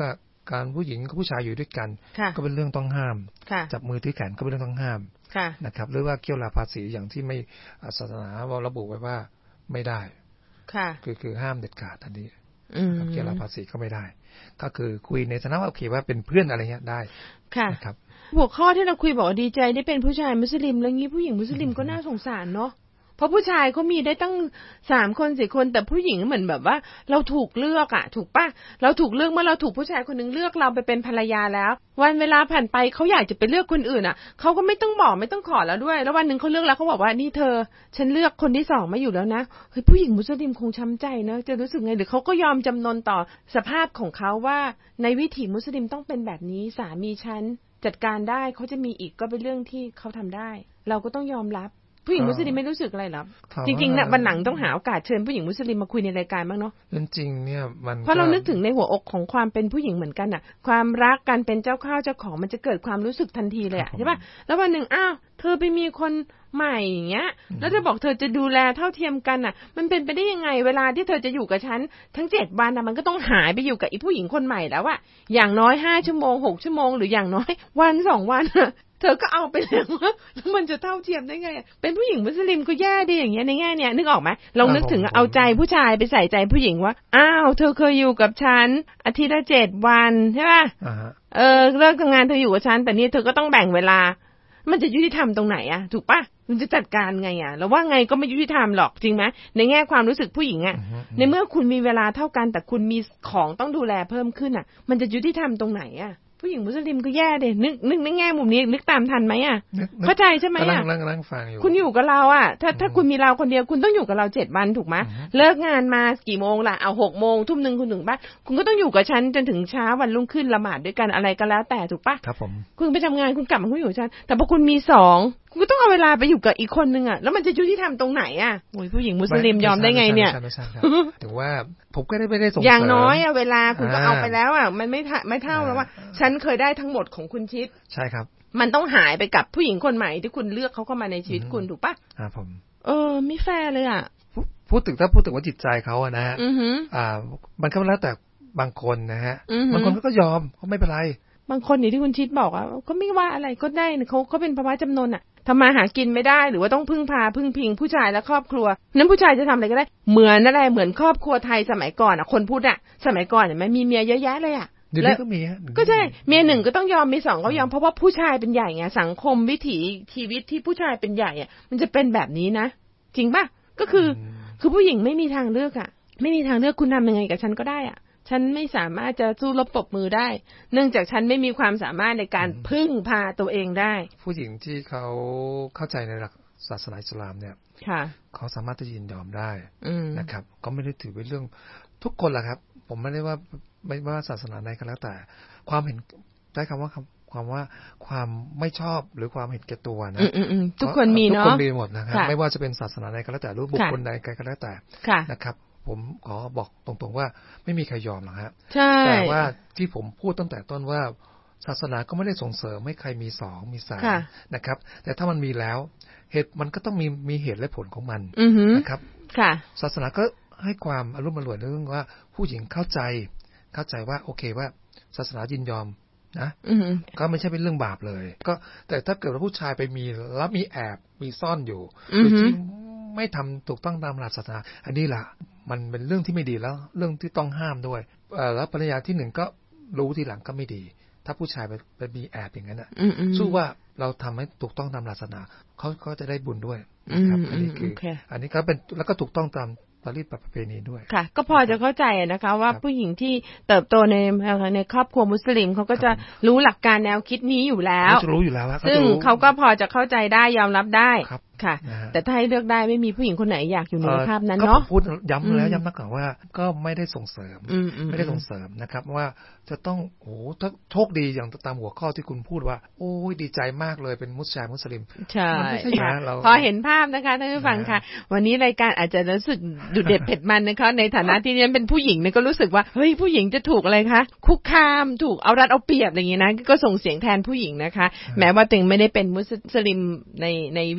การผู้หญิงกับผู้ชายอยู่ด้วยกันก็เป็นเรื่องต้องห้ามจับมือที่แขนก็เป็นเรื่องต้องห้ามนะครับหรือว่าเกี่ยวลาภาษีอย่างที่ไม่ศาสนาระบุไว้ว่าไม่ได้คือคือห้ามเด็ดขาดทันทีเกี่ยวลาภาษีก็ไม่ได้ก็คือคุยในฐานะว่าโอเคว่าเป็นเพื่อนอะไรเงี้ยได้นะครับหัวข้อที่เราคุยบอกว่าดีใจได้เป็นผู้ชายมุสลิมแล้วงี้ผู้หญิงมุสลิมก็น่าสงสารเนาะเพราะผู้ชายเขามีได้ตั้งสามคนสี่คนแต่ผู้หญิงเหมือนแบบว่าเราถูกเลือกอ่ะถูกป่ะเราถูกเลือกเมื่อเราถูกผู้ชายคนนึงเลือกเราไปเป็นภรรยาแล้ววันเวลาผ่านไปเขาอยากจะไปเลือกคนอื่นอ่ะเขาก็ไม่ต้องบอกไม่ต้องขอแล้วด้วยแล้ววันนึงเขาเลือกแล้วเขาบอกว่านี่เธอฉันเลือกคนที่สองมาอยู่แล้วนะเฮ้ยผู้หญิงมุสลิมคงช้ำใจนะจะรู้สึกไงหรือเขาก็ยอมจำนนต่อสภาพของเขาว่าในวิถีมุสลิมต้องเป็นแบบนี้สามีฉันจัดการได้เขาจะมีอีกก็เป็นเรื่องที่เขาทำได้เราก็ต้องยอมรับผู้หญิงมุสลิมไม่รู้สึกอะไรหรอจริงๆนะวันหลังต้องหาโอกาสเชิญผู้หญิงมุสลิมมาคุยในรายการบ้างเนาะจริงๆเนี่ยมันเพราะเรานึกถึงในหัวอกของความเป็นผู้หญิงเหมือนกันอ่ะความรักการเป็นเจ้าข้าวเจ้าของมันจะเกิดความรู้สึกทันทีเลยอ่ะใช่ป่ะแล้ววันหนึ่งอ้าวเธอไปมีคนใหม่อย่างเงี้ยแล้วเธอบอกเธอจะดูแลเท่าเทียมกันอ่ะมันเป็นไปได้ยังไงเวลาที่เธอจะอยู่กับฉันทั้งเจ็ดวันน่ะมันก็ต้องหายไปอยู่กับอีผู้หญิงคนใหม่แล้วอ่ะอย่างน้อยห้าชั่วโมงหกชั่วโมงหรืออย่างน้อยวันสองวันเธอก็เอาไปแล้วแล้วมันจะเท่าเทียมได้ไงเป็นผู้หญิงมุสลิมก็แย่ดีอย่างเงี้ยในแง่เนี้ยนึกออกไหมลองนึกถึงเอาใจผู้ชายไปใส่ใจผู้หญิงว่าอ้าวเธอเคยอยู่กับฉันอาทิตย์ละเจ็ดวันใช่ป่ะเออเลิกทำงานเธออยู่กับฉันแต่นี่เธอก็ต้องแบ่งเวลามันจะยุติธรรมตรงไหนอะถูกป่ะมันจะจัดการไงอะแล้วว่าไงก็ไม่ยุติธรรมหรอกจริงไหมในแง่ความรู้สึกผู้หญิงอะในเมื่อคุณมีเวลาเท่ากันแต่คุณมีของต้องดูแลเพิ่มขึ้นอะมันจะยุติธรรมตรงไหนอะผู้หญิงมุสลิมก็แย่เด้นึกนึกในแง่มุมนี้นึกตามทันไหมอ่ะเข้าใจใช่ไหมอ่ะคุณอยู่กับเราอ่ะถ้าถ้าคุณมีเราคนเดียวคุณต้องอยู่กับเราเจ็ดวันถูกไหมเลิกงานมากี่โมงล่ะเอาหกโมงทุ่มหนึ่งคุณถึงบ้านคุณก็ต้องอยู่กับฉันจนถึงเช้าวันรุ่งขึ้นละหมาดด้วยกันอะไรก็แล้วแต่ถูกปะครับผมคุณไปทำงานคุณกลับมาคุณอยู่กับฉันแต่พอคุณมีสองคุณก็ต้องเอาเวลาไปอยู่กับอีกคนนึงอ่ะแล้วมันจะยุติธรรมตรงไหนอ่ะโอ้ยผู้หญิงมุสลิมยอมได้ไงเนี่ยถึงว่าผมก็ได้ไม่ได้ส่งเสริมอย่างน้อยอ่ะเวลาคุณก็เอาไปแล้วอ่ะมันไม่ไม่เท่าแล้วว่าฉันเคยได้ทั้งหมดของคุณชิดใช่ครับมันต้องหายไปกับผู้หญิงคนใหม่ที่คุณเลือกเขาเข้ามาในชีวิตคุณถูกปะครับผมเออไม่แฟร์เลยอ่ะพูดถึงถ้าพูดถึงว่าจิตใจเขาอะนะฮะอ่ามันก็แล้วแต่บางคนนะฮะบางคนก็ยอมเขาไม่เป็นไรบางคนอย่างที่คุณชิดบอกอ่ะก็ไม่ว่าอะไรก็ได้เขาเขาเป็นภาวะจำนวนอ่ะทำมาหากินไม่ได้หรือว่าต้องพึ่งพาพึ่งพิงผู้ชายและครอบครัวนั้นผู้ชายจะทำอะไรก็ได้เหมือนอะไรเหมือนครอบครัวไทยสมัยก่อนอ่ะคนพูดอ่ะสมัยก่อนเห็นไหมมีเมียเยอะแยะเลยอ่ะแล้วก็มีก็ใช่เมียหนึ่งก็ต้องยอมมีสองก็ยอมเพราะว่าผู้ชายเป็นใหญ่ไงสังคมวิถีชีวิตที่ผู้ชายเป็นใหญ่อ่ะมันจะเป็นแบบนี้นะจริงป่ะก็คือคือผู้หญิงไม่มีทางเลือกอ่ะไม่มีทางเลือกคุณทำยังไงกับฉันก็ได้อ่ะฉันไม่สามารถจะสู้รบปรบมือได้เนื่องจากฉันไม่มีความสามารถในการพึ่งพาตัวเองได้ผู้หญิงที่เขาเข้าใจในหลักศาสนาอิสลามเนี่ยเขาสามารถที่จะยินยอมได้นะครับก็ไม่ได้ถือเป็นเรื่องทุกคนแหละครับผมไม่ได้ว่าไม่ว่าศาสนาใดก็แล้วแต่ความเห็นใช้คำว่าความว่าความไม่ชอบหรือความเห็นแก่ตัวนะทุกคนมีเนาะทุกคนมีหมดนะครับไม่ว่าจะเป็นศาสนาใดก็แล้วแต่รูปบุคคลใดก็แล้วแต่นะครับผมขอบอกตรงๆว่าไม่มีใครยอมหรอกฮะแต่ว่าที่ผมพูดตั้งแต่ต้นว่าศาสนาก็ไม่ได้ส่งเสริมให้ใครมีสองมีสามนะครับแต่ถ้ามันมีแล้วเหตุมันก็ต้องมีมีเหตุและผลของมันนะครับศาสนาก็ให้ความอรุ่มอร่วยเรื่องว่าผู้หญิงเข้าใจเข้าใจว่าโอเคว่าศาสนายินยอมนะก็ไม่ใช่เป็นเรื่องบาปเลยก็แต่ถ้าเกิดว่าผู้ชายไปมีแล้วมีแอบมีซ่อนอยู่หรือที่ไม่ทำถูกต้องตามหลักศาสนาอันนี้ล่ะมันเป็นเรื่องที่ไม่ดีแล้วเรื่องที่ต้องห้ามด้วยแล้วภรรยาที่หนึ่งก็รู้ทีหลังก็ไม่ดีถ้าผู้ชายไปไปมีแอบอย่างนั้นอ่ะสู้ว่าเราทำให้ถูกต้องตามหลักศาสนาเขาก็จะได้บุญด้วยนะครับอันนี้คืออันนี้ก็เป็นแล้วก็ถูกต้องตามปริปประเพณีด้วยค่ะก็พอจะเข้าใจนะคะว่าผู้หญิงที่เติบโตในในครอบครัวมุสลิมเขาก็จะรู้หลักการแนวคิดนี้อยู่แล้วเขาจะรู้อยู่แล้วซึ่งเขาก็พอจะเข้าใจได้ยอมรับได้ค่ะแต่ถ้าให้เลือกได้ไม่มีผู้หญิงคนไหนอยากอยู่ในภาพนั้นเนาะพูดย้ำแล้วย้ำนักกล่าวว่าก็ไม่ได้ส่งเสริมไม่ได้ส่งเสริมนะครับว่าจะต้องโอ้ถ้าโชคดีอย่างตามหัวข้อที่คุณพูดว่าโอ้ยดีใจมากเลยเป็นมุสลิมมุสลิมใช่พอเห็นภาพนะคะท่านผู้ฟังค่ะวันนี้รายการอาจจะรู้สึกดุเด็ดเผ็ดมันนะคะในฐานะที่ฉันเป็นผู้หญิงเนี่ยก็รู้สึกว่าเฮ้ยผู้หญิงจะถูกอะไรคะคุกคามถูกเอารัดเอาเปรียบอะไรอย่างนี้นะก็ส่งเสียงแทนผู้หญิงนะคะแม้ว่าถึงไม่ได้เป็นมุสลิมในในวิถีของ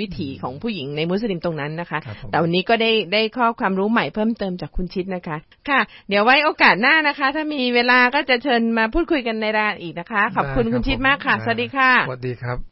ของผู้หญิงในมุสลิมตรงนั้นนะคะแต่วันนี้ก็ได้ได้ข้อความรู้ใหม่เพิ่มเติมจากคุณชิดนะคะค่ะเดี๋ยวไว้โอกาสหน้านะคะถ้ามีเวลาก็จะเชิญมาพูดคุยกันในรายอีกนะคะขอบคุณคุณชิดมากค่ะสวัสดีค่ะสวัสดีครับ